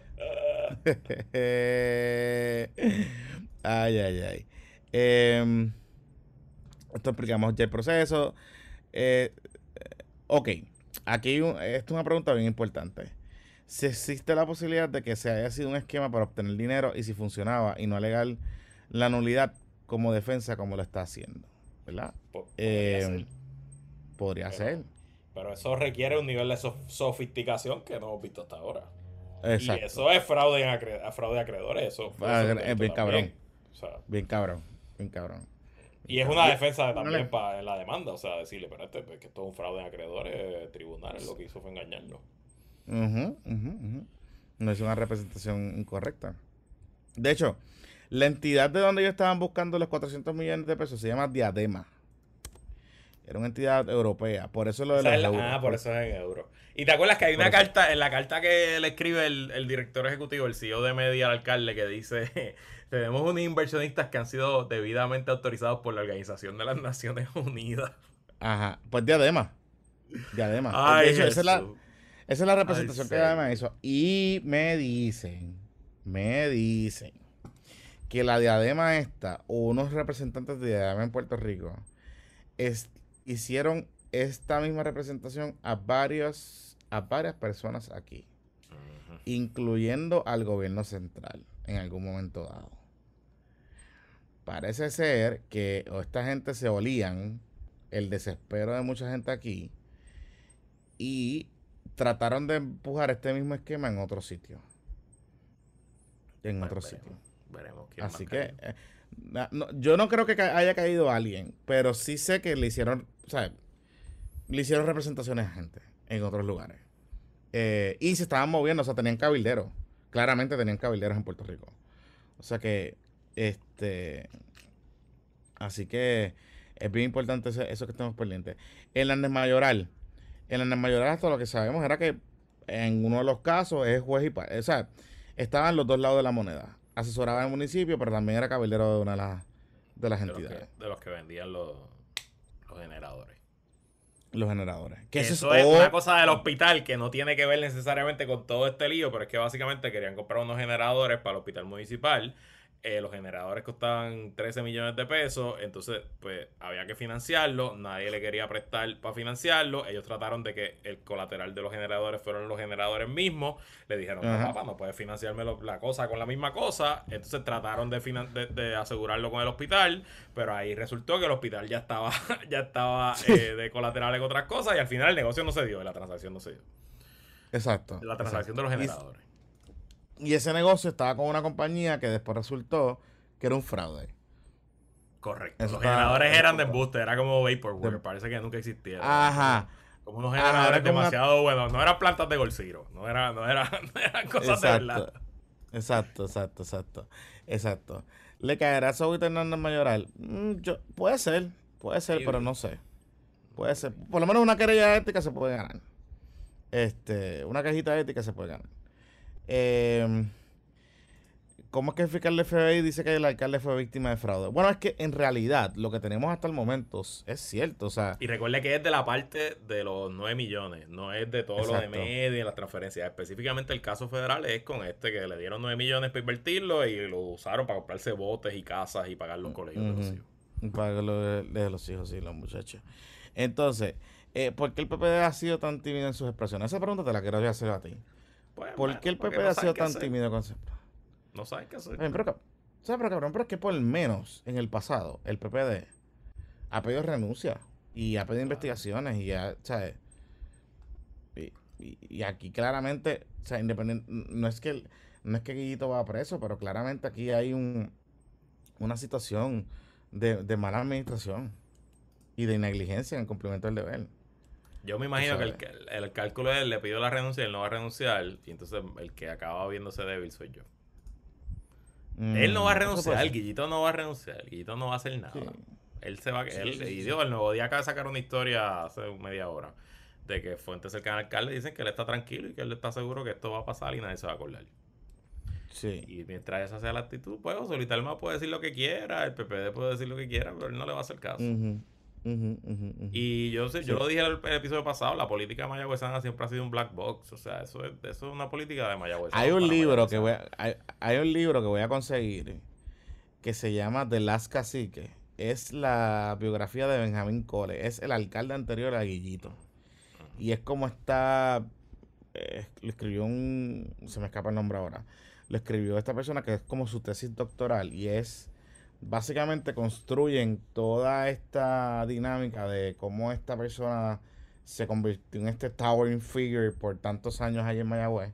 Ay, ay, ay. Eh, esto explicamos ya el proceso. Eh, ok. Aquí un, esto es una pregunta bien importante. Si existe la posibilidad de que se haya sido un esquema para obtener dinero y si funcionaba y no alegar la nulidad como defensa como lo está haciendo, ¿verdad? Podría eh, ser. Podría pero, ser. Pero eso requiere un nivel de sof sofisticación que no hemos visto hasta ahora. Exacto. Y eso es fraude, en acre fraude de acreedores. Eso, ah, eso es bien cabrón. O sea, bien cabrón. Bien cabrón. Y es una defensa también para la demanda. O sea, decirle, pero este, que esto es un fraude en acreedores, tribunales lo que hizo fue engañarnos. Uh-huh, uh-huh, uh-huh. No es una representación incorrecta. De hecho, la entidad de donde ellos estaban buscando los cuatrocientos millones de pesos se llama Diadema. Era una entidad europea. Por eso lo de los es la, euros. Ah, por eso es en euros. Y te acuerdas que hay por una eso. carta, en la carta que le escribe el, el director ejecutivo, el C E O de Media al alcalde, que dice: tenemos unos inversionistas que han sido debidamente autorizados por la Organización de las Naciones Unidas. Ajá. Pues Diadema. Diadema. Ay, de hecho, Jesús. esa es la. Esa es la representación Ay, que Diadema hizo. Y me dicen, me dicen que la Diadema esta, o unos representantes de Diadema en Puerto Rico, es, hicieron esta misma representación a varios, a varias personas aquí, uh-huh. incluyendo al gobierno central en algún momento dado. Parece ser que o esta gente se olían el desespero de mucha gente aquí y trataron de empujar este mismo esquema en otro sitio. En bueno, otro veremos, sitio. Veremos quién Así que eh, no, yo no creo que ca haya caído alguien, pero sí sé que le hicieron, o sea, le hicieron representaciones a gente en otros lugares. Eh, y se estaban moviendo, o sea, tenían cabilderos. Claramente tenían cabilderos en Puerto Rico. O sea que, este, así que es bien importante eso, eso que estamos pendientes. En la Mayoral. En la mayoría hasta lo que sabemos era que en uno de los casos es juez y parte. O sea, estaban los dos lados de la moneda. Asesoraba al municipio, pero también era cabildero de una de las, de las de entidades. Los que, de los que vendían los, los generadores. Los generadores. Que eso, eso es, es oh, una cosa del hospital que no tiene que ver necesariamente con todo este lío, pero es que básicamente querían comprar unos generadores para el hospital municipal. Eh, los generadores costaban trece millones de pesos, entonces pues había que financiarlo, nadie le quería prestar para financiarlo, ellos trataron de que el colateral de los generadores fueron los generadores mismos, le dijeron, no Ajá. papá, no puedes financiarme lo- la cosa con la misma cosa, entonces trataron de, finan- de, de asegurarlo con el hospital, pero ahí resultó que el hospital ya estaba, ya estaba Sí. eh, de colateral en otras cosas y al final el negocio no se dio, la transacción no se dio, Exacto. la transacción Exacto. de los Y, generadores. y ese negocio estaba con una compañía que después resultó que era un fraude. Correcto. Eso Los está. generadores Eso eran de está- embuste, era como Vaporware, de- parece que nunca existieron. Eran Ajá. como, como unos Ajá, generadores era como una- demasiado buenos. No eran plantas de Gold Zero, no, era, no, era, no eran cosas de verdad. Exacto, exacto, exacto, exacto. ¿Le caerá a Saúl Hernández Mayoral? Mm, yo, puede ser, puede ser, Sí, pero no sé. Puede ser. Por lo menos una querella ética se puede ganar. Este, una cajita ética se puede ganar. Eh, ¿Cómo es que el fiscal del F B I dice que el alcalde fue víctima de fraude? Bueno, es que en realidad lo que tenemos hasta el momento es cierto. O sea, Y recuerde que es de la parte de los nueve millones, no es de todo lo de exacto. media y las transferencias. Específicamente el caso federal es con este que le dieron nueve millones para invertirlo y lo usaron para comprarse botes y casas y pagar los colegios de los Ujú. hijos. Para lo de, de los hijos, sí, los muchachos. Entonces, eh, ¿por qué el P P D ha sido tan tímido en sus expresiones? Esa pregunta te la quiero hacer a ti. Pues, ¿Por bueno, qué el porque P P D no ha saben sido qué tan hacer. tímido con sus expresiones? No saben qué hacer. Oye, pero, cap- ¿sabes, pero cabrón? Pero es que por lo menos en el pasado, el P P D ha pedido renuncia y ha pedido investigaciones y ya, ¿sabes? Y, y- y aquí claramente, o sea, independiente, no es que el- no es que Guillito va preso, pero claramente aquí hay un, una situación de, de mala administración y de negligencia en el cumplimiento del deber. Yo me Tú imagino que el, sabes. el, el cálculo es, le pidió la renuncia y él no va a renunciar. Y entonces el que acaba viéndose débil soy yo. Él no va a Mm, eso puede renunciar, ser. Guillito no va a renunciar, Guillito no va a hacer nada. Sí. Él se va a... Sí, Él, sí, sí, y sí. digo, el Nuevo Día acaba de sacar una historia hace media hora de que fuentes cercanas al alcalde dicen que él está tranquilo y que él está seguro que esto va a pasar y nadie se va a acordar. Sí. Y mientras esa sea la actitud, pues Solita Alma puede decir lo que quiera, el P P D puede decir lo que quiera, pero él no le va a hacer caso. Ujú, ujú, ujú, ujú. Y yo sé, yo Sí. lo dije en el, el episodio pasado, la política mayagüezana siempre ha sido un black box. O sea, eso es, eso es una política de Mayagüez. Hay un para libro que voy mayagüezanos. a, hay, hay un libro que voy a conseguir que se llama The Last Cacique. Es la biografía de Benjamín Cole. Es el alcalde anterior a Guillito. Y es como está. Eh, lo escribió un. Se me escapa el nombre ahora. Lo escribió esta persona que es como su tesis doctoral. Y es. Básicamente construyen toda esta dinámica de cómo esta persona se convirtió en este towering figure por tantos años allá en Mayagüez.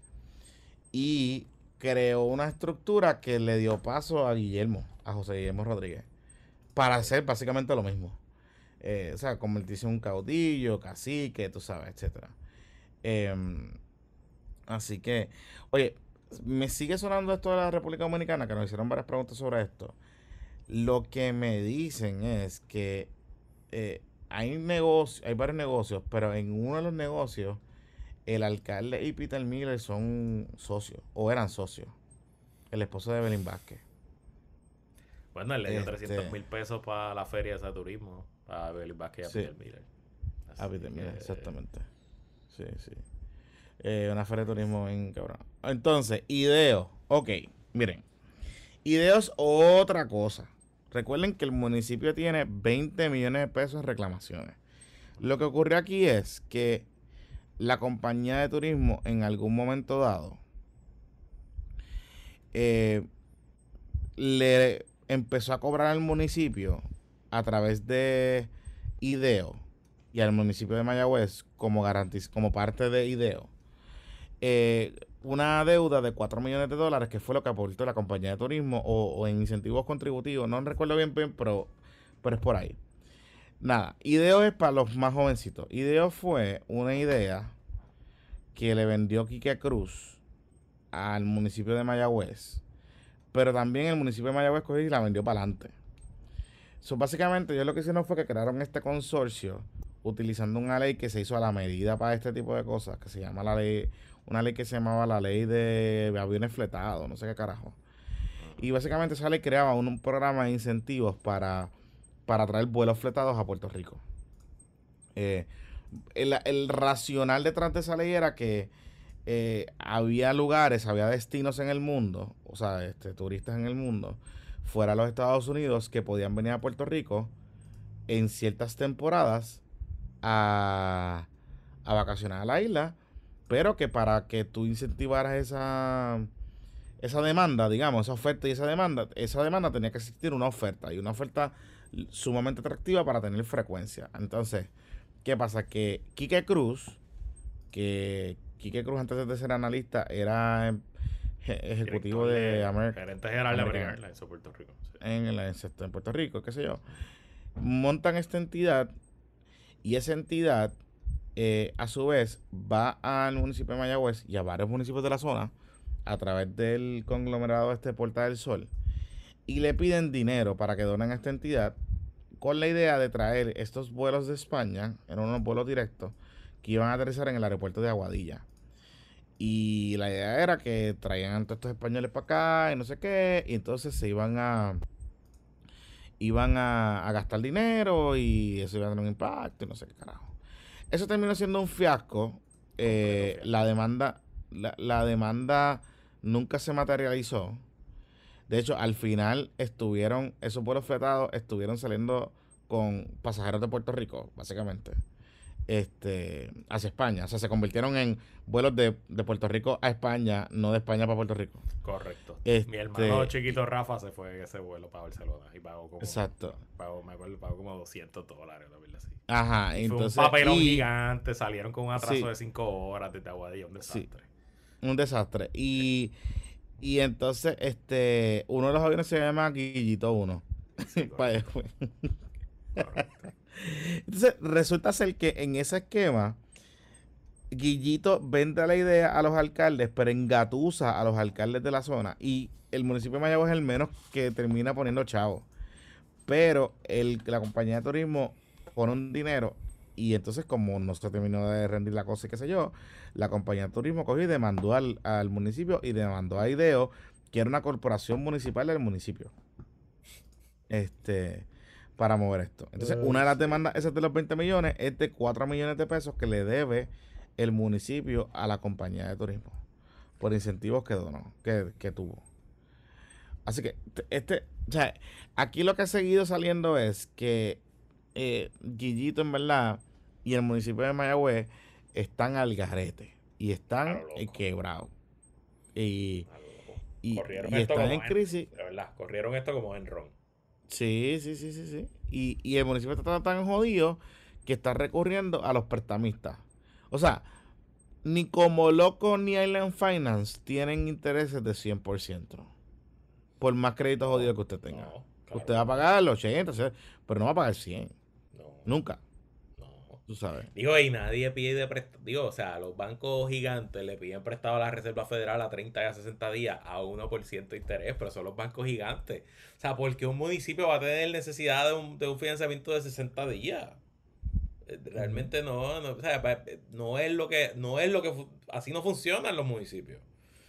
Y creó una estructura que le dio paso a Guillermo, a José Guillermo Rodríguez, para hacer básicamente lo mismo. Eh, o sea, convertirse en un caudillo, cacique, tú sabes, etcétera. Em, así que, oye, me sigue sonando esto de la República Dominicana, que nos hicieron varias preguntas sobre esto. Lo que me dicen es que eh, hay negocios, hay varios negocios, pero en uno de los negocios el alcalde y Peter Miller son socios, o eran socios. El esposo de Evelyn Vázquez. Bueno, él le dio Este- trescientos mil pesos para la feria esa de turismo, a Belly Vázquez y a Sí. Peter Miller. A Así Peter Miller, que- exactamente. Sí, sí. Eh, una feria de turismo en cabrón. Entonces, Ideo. Ok, miren. Ideo es otra cosa. Recuerden que el municipio tiene veinte millones de pesos en reclamaciones. Lo que ocurrió aquí es que la compañía de turismo en algún momento dado eh, le empezó a cobrar al municipio a través de Ideo y al municipio de Mayagüez como garantiz como parte de Ideo eh, una deuda de cuatro millones de dólares, que fue lo que aportó la compañía de turismo o, o en incentivos contributivos, no recuerdo bien, bien pero, pero es por ahí. Nada, Ideo es para los más jovencitos. Ideo fue una idea que le vendió Quique Cruz al municipio de Mayagüez, pero también el municipio de Mayagüez cogió y la vendió para adelante. So, básicamente, ellos lo que hicieron fue que crearon este consorcio utilizando una ley que se hizo a la medida para este tipo de cosas, que se llama la ley, una ley que se llamaba la ley de aviones fletados, no sé qué carajo. Y básicamente esa ley creaba un, un programa de incentivos para, para traer vuelos fletados a Puerto Rico. Eh, el, el racional detrás de esa ley era que eh, había lugares, había destinos en el mundo, o sea, este, turistas en el mundo, fuera de los Estados Unidos, que podían venir a Puerto Rico en ciertas temporadas a, a vacacionar a la isla, pero que para que tú incentivaras esa, esa demanda, digamos, esa oferta y esa demanda, esa demanda tenía que existir una oferta, y una oferta sumamente atractiva para tener frecuencia. Entonces, ¿qué pasa? Que Quique Cruz, que Quique Cruz antes de ser analista era ejecutivo Director de de American, gerente general de American American Airlines en Puerto Rico. Sí. en, el, en Puerto Rico, qué sé yo, montan esta entidad, y esa entidad eh, a su vez va al municipio de Mayagüez y a varios municipios de la zona a través del conglomerado este Puerta del Sol, y le piden dinero para que donen a esta entidad, con la idea de traer estos vuelos de España, eran unos vuelos directos que iban a aterrizar en el aeropuerto de Aguadilla. Y la idea era que traían a todos estos españoles para acá y no sé qué, y entonces se iban a iban a, a gastar dinero y eso iba a tener un impacto y no sé qué carajo. Eso terminó siendo un fiasco. Eh, la demanda la, la demanda nunca se materializó. De hecho, al final estuvieron, esos vuelos fletados estuvieron saliendo con pasajeros de Puerto Rico, básicamente, este, hacia España. O sea, se convirtieron en vuelos de, de Puerto Rico a España, no de España para Puerto Rico. Correcto. Este, Mi hermano chiquito Rafa se fue en ese vuelo para Barcelona y pagó como... Exacto. Pagó, me acuerdo, pagó como doscientos dólares, la verdad, así. Ajá, Y entonces... fue un papelón y, gigante, salieron con un atraso sí, de cinco horas desde Aguadilla, un desastre. Sí, un desastre. Y, y entonces, este, uno de los aviones se llama Guillito uno. Sí, correcto. Correcto. Entonces, resulta ser que en ese esquema, Guillito vende la idea a los alcaldes, pero engatusa a los alcaldes de la zona. Y el municipio de Mayagüez es el menos que termina poniendo chavos. Pero el, la compañía de turismo pone un dinero, y entonces, como no se terminó de rendir la cosa y qué sé yo, la compañía de turismo cogió y demandó al, al municipio y demandó a IDEO, que era una corporación municipal del municipio, este para mover esto. Entonces, Ay, una de las sí. demandas, esas de los veinte millones, es de cuatro millones de pesos que le debe el municipio a la compañía de turismo por incentivos que donó, que, que tuvo. Así que, este, o sea, aquí lo que ha seguido saliendo es que eh, Guillito, en verdad, y el municipio de Mayagüez están al garete y están Claro, eh, loco. quebrados. Y, Claro, loco. y, Corrieron y esto están como en en- crisis. De verdad, corrieron esto como en ron. Sí, sí, sí, sí, sí. Y, y el municipio está tan, tan jodido que está recurriendo a los prestamistas. O sea, ni como Loco ni Island Finance tienen intereses de cien por ciento. Por más créditos jodidos que usted tenga. No, claro. Usted va a pagar los ochenta, pero no va a pagar cien. No, Nunca, no. tú sabes. Digo, y nadie pide prestado. Digo, o sea, los bancos gigantes le piden prestado a la Reserva Federal a treinta y a sesenta días a uno por ciento de interés, pero son los bancos gigantes. O sea, porque un municipio va a tener necesidad de un, de un financiamiento de sesenta días. Eh, Realmente no, no, o sea, pa- no es lo que, no es lo que, fu- así no funcionan los municipios.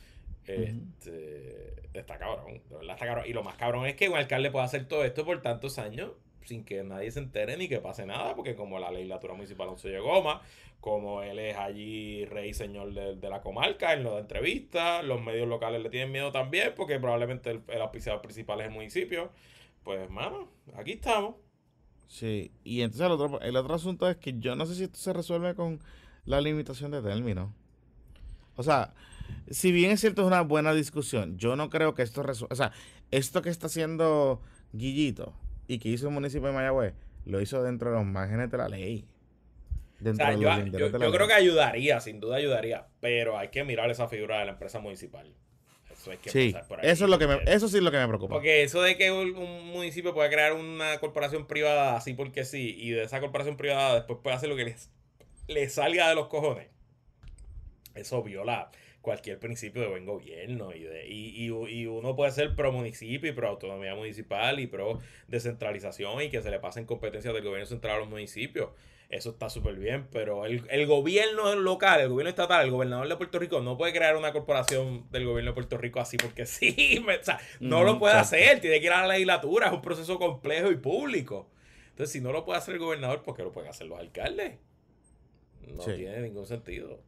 Este, está cabrón, de verdad está cabrón. Y lo más cabrón es que un alcalde puede hacer todo esto por tantos años sin que nadie se entere ni que pase nada, porque como la legislatura municipal no se llegó más, como él es allí rey y señor de, de la comarca, él no da entrevistas, los medios locales le tienen miedo también, porque probablemente el, el auspiciador principal es el municipio. Pues, mano, aquí estamos. Sí, y entonces el otro, el otro asunto es que yo no sé si esto se resuelve con la limitación de términos. O sea, si bien es cierto, es una buena discusión, yo no creo que esto resuelva. O sea, esto que está haciendo Guillito y que hizo el municipio de Mayagüez, lo hizo dentro de los márgenes de la ley. O Dentro sea, de yo, los yo, linderos de la yo creo ley. que ayudaría, sin duda ayudaría, pero hay que mirar esa figura de la empresa municipal. Eso hay que Sí, empezar por ahí. eso es lo que me, porque- eso sí es lo que me preocupa. Porque eso de que un, un municipio pueda crear una corporación privada así porque sí, y de esa corporación privada después puede hacer lo que les, les salga de los cojones, eso viola cualquier principio de buen gobierno. Y, de, y, y, y uno puede ser pro municipio y pro autonomía municipal y pro descentralización y que se le pasen competencias del gobierno central a los municipios. Eso está súper bien, pero el, el gobierno local, el gobierno estatal, el gobernador de Puerto Rico no puede crear una corporación del gobierno de Puerto Rico así porque sí, o sea, no Mm, lo puede exacto. hacer, tiene que ir a la legislatura, es un proceso complejo y público. Entonces, si no lo puede hacer el gobernador, ¿por qué lo pueden hacer los alcaldes? No Sí. tiene ningún sentido.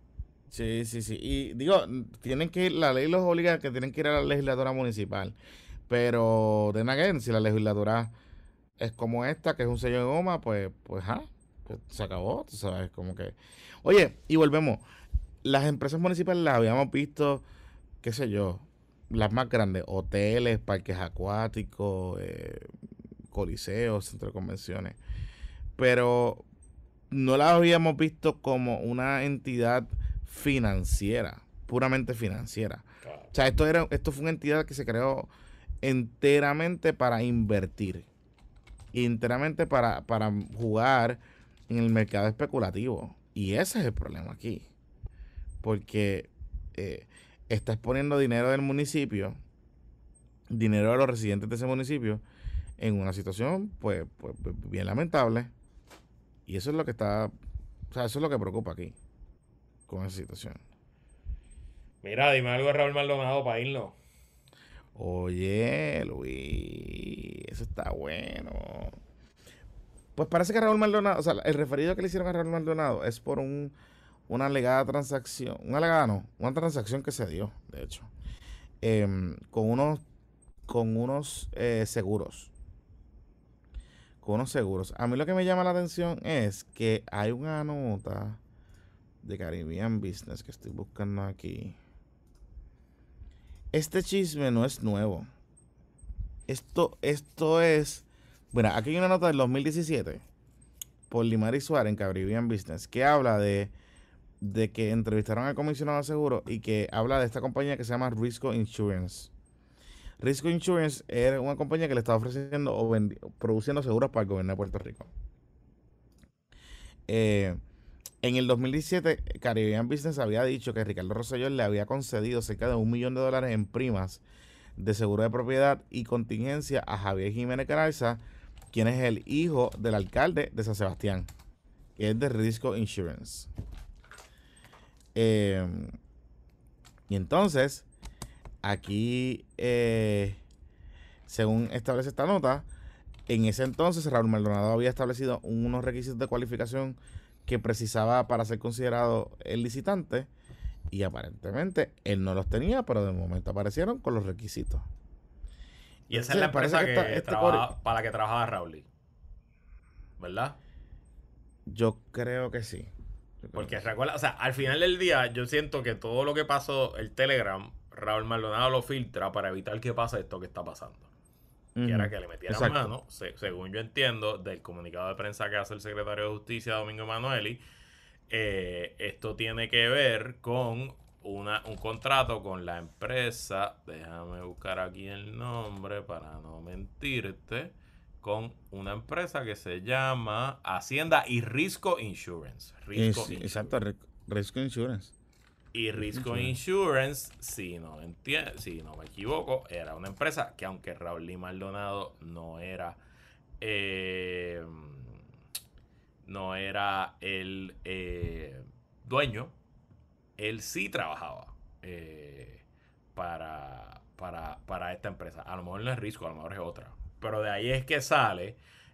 Sí, sí, sí. Y digo, tienen que ir, la ley los obliga a que tienen que ir a la legislatura municipal. Pero, de again, si la legislatura es como esta, que es un sello de goma, pues, pues, ah, pues se acabó, tú sabes, como que... Oye, y volvemos, las empresas municipales las habíamos visto, qué sé yo, las más grandes, hoteles, parques acuáticos, eh, coliseos, centros de convenciones, pero no las habíamos visto como una entidad financiera, puramente financiera. Claro. O sea, esto, era, esto fue una entidad que se creó enteramente para invertir, enteramente para, para jugar en el mercado especulativo. Y ese es el problema aquí. Porque eh, estás poniendo dinero del municipio, dinero de los residentes de ese municipio, en una situación pues, pues bien lamentable. Y eso es lo que está, o sea, eso es lo que preocupa aquí, con esa situación. Mira, dime algo de Raúl Maldonado para irnos. Oye, Luis, eso está bueno. Pues parece que Raúl Maldonado, o sea, el referido que le hicieron a Raúl Maldonado es por un, una alegada transacción, una alegada no, una transacción que se dio, de hecho, eh, con unos, con unos eh, seguros. Con unos seguros. A mí lo que me llama la atención es que hay una nota de Caribbean Business que estoy buscando aquí. Este chisme no es nuevo. Esto, esto es... Bueno, aquí hay una nota del dos mil diecisiete por Limari Suárez en Caribbean Business que habla de, de que entrevistaron al comisionado de seguros y que habla de esta compañía que se llama Risco Insurance. Risco Insurance era una compañía que le estaba ofreciendo o produciendo seguros para el gobierno de Puerto Rico. Eh, en el dos mil diecisiete, Caribbean Business había dicho que Ricardo Rosselló le había concedido cerca de un millón de dólares en primas de seguro de propiedad y contingencia a Javier Jiménez Caralza, quien es el hijo del alcalde de San Sebastián, que es de Risco Insurance. Eh, y entonces, aquí, eh, según establece esta nota, en ese entonces Raúl Maldonado había establecido unos requisitos de cualificación que precisaba para ser considerado el licitante y aparentemente él no los tenía, pero de momento aparecieron con los requisitos. Y esa es la Entonces, empresa parece que, que está- este trabaja, core- para la que trabajaba Raúl, ¿verdad? Yo creo que sí. Yo creo Porque que sí. recuerda, o sea, al final del día yo siento que todo lo que pasó, el Telegram, Raúl Maldonado lo filtra para evitar que pase esto que está pasando. Que Ujú. era que le metieran Exacto. mano, se- según yo entiendo, del comunicado de prensa que hace el secretario de Justicia, Domingo Emanueli, eh, esto tiene que ver con una, un contrato con la empresa, déjame buscar aquí el nombre para no mentirte, con una empresa que se llama Hacienda y Risco Insurance. Risco Es- Insurance. exacto, Ri- Risco Insurance. Y Risco Insurance, si no, enti- si no me equivoco, era una empresa que aunque Raúl Lee Maldonado no era eh, no era el eh, dueño, él sí trabajaba eh, para, para, para esta empresa. A lo mejor no es Risco, a lo mejor es otra. Pero de ahí es que sale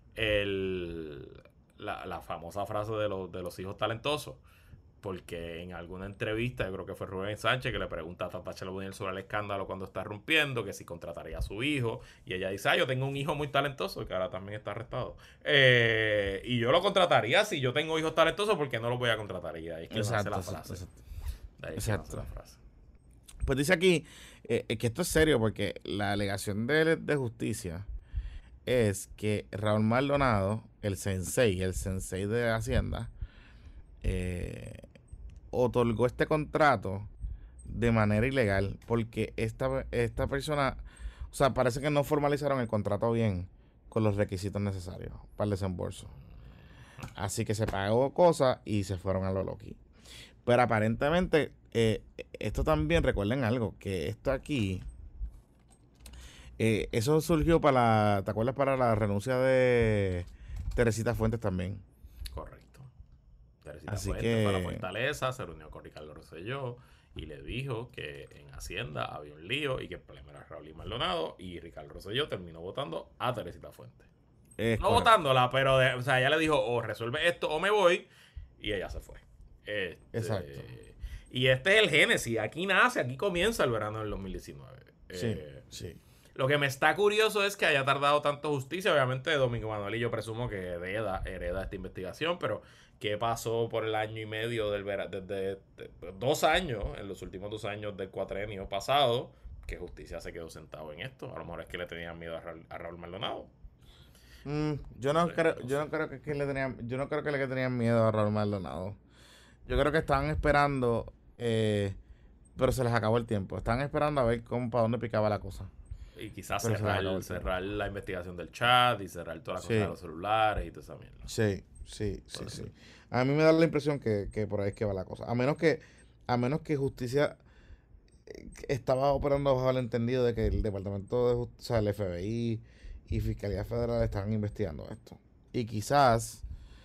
el, la, la famosa frase de, los de los hijos talentosos. Porque en alguna entrevista, yo creo que fue Rubén Sánchez que le pregunta a Tata Charbonnier sobre el escándalo cuando está rompiendo, que si contrataría a su hijo. Y ella dice, ah, yo tengo un hijo muy talentoso, que ahora también está arrestado. Eh, y yo lo contrataría si yo tengo hijos talentosos, porque no los voy a contratar. Y de ahí es que nace Exacto, la exacto, frase. exacto. De ahí es que Exacto. nace la frase. Pues dice aquí eh, eh, que esto es serio porque la alegación de, de justicia es que Raúl Maldonado, el sensei, el sensei de Hacienda, eh, otorgó este contrato de manera ilegal porque esta, esta persona, o sea, parece que no formalizaron el contrato bien con los requisitos necesarios para el desembolso. Así que se pagó cosas y se fueron a lo loqui. Pero aparentemente, eh, esto también, recuerden algo, que esto aquí, eh, eso surgió para la, ¿te acuerdas? Para la renuncia de Teresita Fuentes también. Correcto. Teresita Así Fuentes que- fue a la Fortaleza, se reunió con Ricardo Rosselló y le dijo que en Hacienda había un lío y que el problema era Raúl y Maldonado, y Ricardo Rosselló terminó votando a Teresita Fuentes. Es No correcto. votándola, pero de- o sea, ella le dijo o resuelve esto o me voy, y ella se fue. Este, Exacto. Y Y este es el génesis. Aquí nace, aquí comienza el verano del dos mil diecinueve. Sí, eh, sí. Lo que me está curioso es que haya tardado tanto justicia. Obviamente, Domingo Manuel y yo presumo que hereda, hereda esta investigación, pero ¿qué pasó por el año y medio del verano? Desde de, de, dos años, en los últimos dos años del cuatrenio pasado, que justicia se quedó sentado en esto. A lo mejor es que le tenían miedo a Raúl, a Raúl Maldonado. Mm, yo no creo, yo no creo que, que le tenían, yo no creo que le tenían miedo a Raúl Maldonado. Yo creo que estaban esperando, eh, pero se les acabó el tiempo. Estaban esperando a ver cómo para dónde picaba la cosa. Y quizás Pero cerrar, cerrar la investigación del chat y cerrar toda la Sí. cosa de los celulares y toda esa mierda. Sí, sí, sí, Por sí. eso. A mí me da la impresión que, que por ahí es que va la cosa. A menos que, a menos que justicia eh, estaba operando bajo el entendido de que el Departamento de Justicia, o sea, el F B I y Fiscalía Federal estaban investigando esto. Y quizás,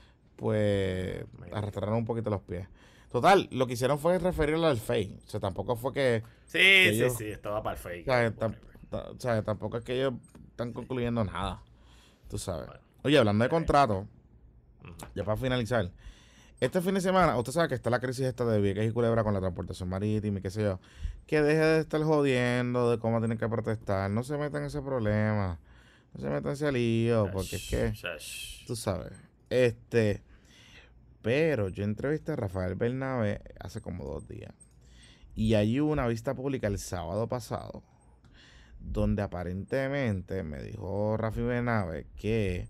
pues, Maybe. arrastraron un poquito los pies. Total, lo que hicieron fue referirlo al F E I. O sea, tampoco fue que... Sí, que sí, ellos- sí, estaba para el fake. O sea, tam- ta- o sea, tampoco es que ellos están concluyendo nada. Tú sabes. Bueno. Oye, hablando de contrato, Ujú. ya para finalizar. Este fin de semana, usted sabe que está la crisis esta de Vieques y Culebra con la transportación marítima y qué sé yo. Que deje de estar jodiendo de cómo tienen que protestar. No se metan en ese problema. No se metan en ese lío, porque es que, Shash. tú sabes. Este, pero yo entrevisté a Rafael Bernabe hace como dos días. Y allí hubo una vista pública el sábado pasado, donde aparentemente me dijo Rafi Bernabe que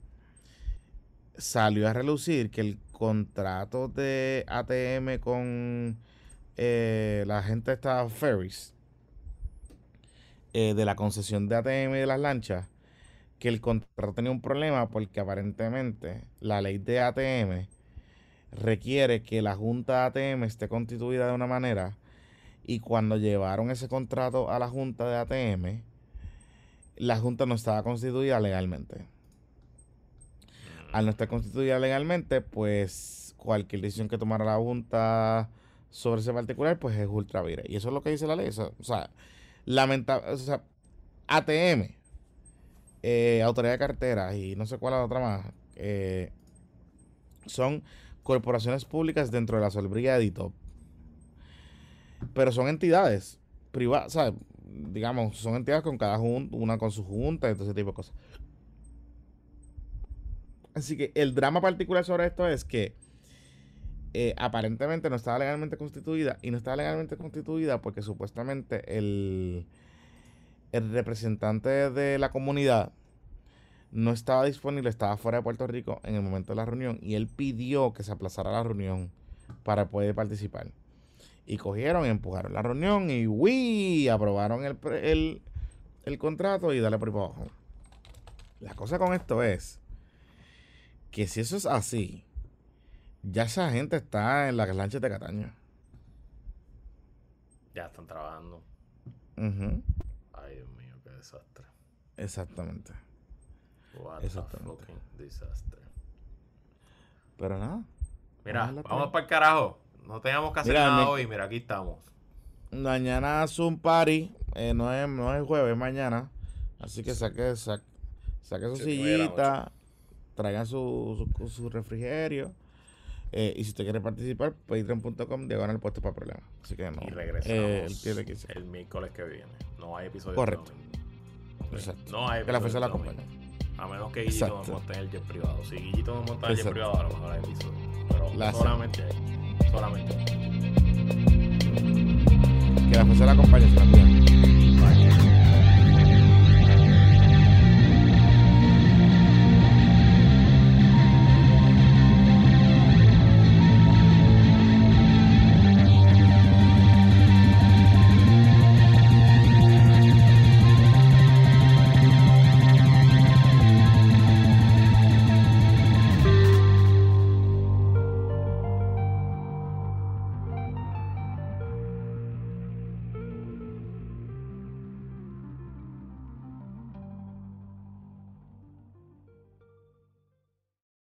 salió a relucir que el contrato de A T M con eh, la gente esta Ferries, eh, de la concesión de A T M y de las lanchas, que el contrato tenía un problema porque aparentemente la ley de A T M requiere que la junta de A T M esté constituida de una manera, y cuando llevaron ese contrato a la junta de A T M, la junta no estaba constituida legalmente. Al no estar constituida legalmente, pues cualquier decisión que tomara la junta sobre ese particular, pues es ultra vire. Y eso es lo que dice la ley. O sea, o sea, lamentable, o sea, A T M, eh, Autoridad de Carteras y no sé cuál es la otra más, eh, son corporaciones públicas dentro de la sombría de DITOP. Pero son entidades privadas, o sea, digamos, son entidades con cada junta, una con su junta y todo ese tipo de cosas. Así que el drama particular sobre esto es que eh, aparentemente no estaba legalmente constituida, y no estaba legalmente constituida porque supuestamente el, el representante de la comunidad no estaba disponible, estaba fuera de Puerto Rico en el momento de la reunión, y él pidió que se aplazara la reunión para poder participar. Y cogieron y empujaron la reunión y ¡uy! Aprobaron el, pre- el, el contrato y dale por ahí para abajo. La cosa con esto es que si eso es así, ya esa gente está en las lanchas de Cataño. Ya están trabajando. Ujú, Ay, Dios mío, qué desastre. exactamente. What Exactamente. a fucking desastre. Pero nada. Mira, Ojalá vamos te- para el carajo. No teníamos que hacer Mira, nada me- hoy. Mira, aquí estamos. Mañana es un party. eh, no, es, no es jueves, es mañana. Así que saque, saque, saque su Siete y media de la sillita. Traigan su, su, su refrigerio. eh, y si usted quiere participar, patreon punto com diagonal puesto para problemas. Así que no. Y regresamos eh, el tiene que ser. el miércoles que viene. No hay episodio Correcto. de domingo. Exacto. No hay Que la episodio fuerza la de domingo. acompañe. A menos que Guillito nos Exacto. monte en el jet privado. Si Guillito nos monta en el jet Exacto. privado, a lo mejor hay episodio. Pero La solamente ahí. Solamente ahí. Que la fuerza la acompañe. Se la cuidan. Bye.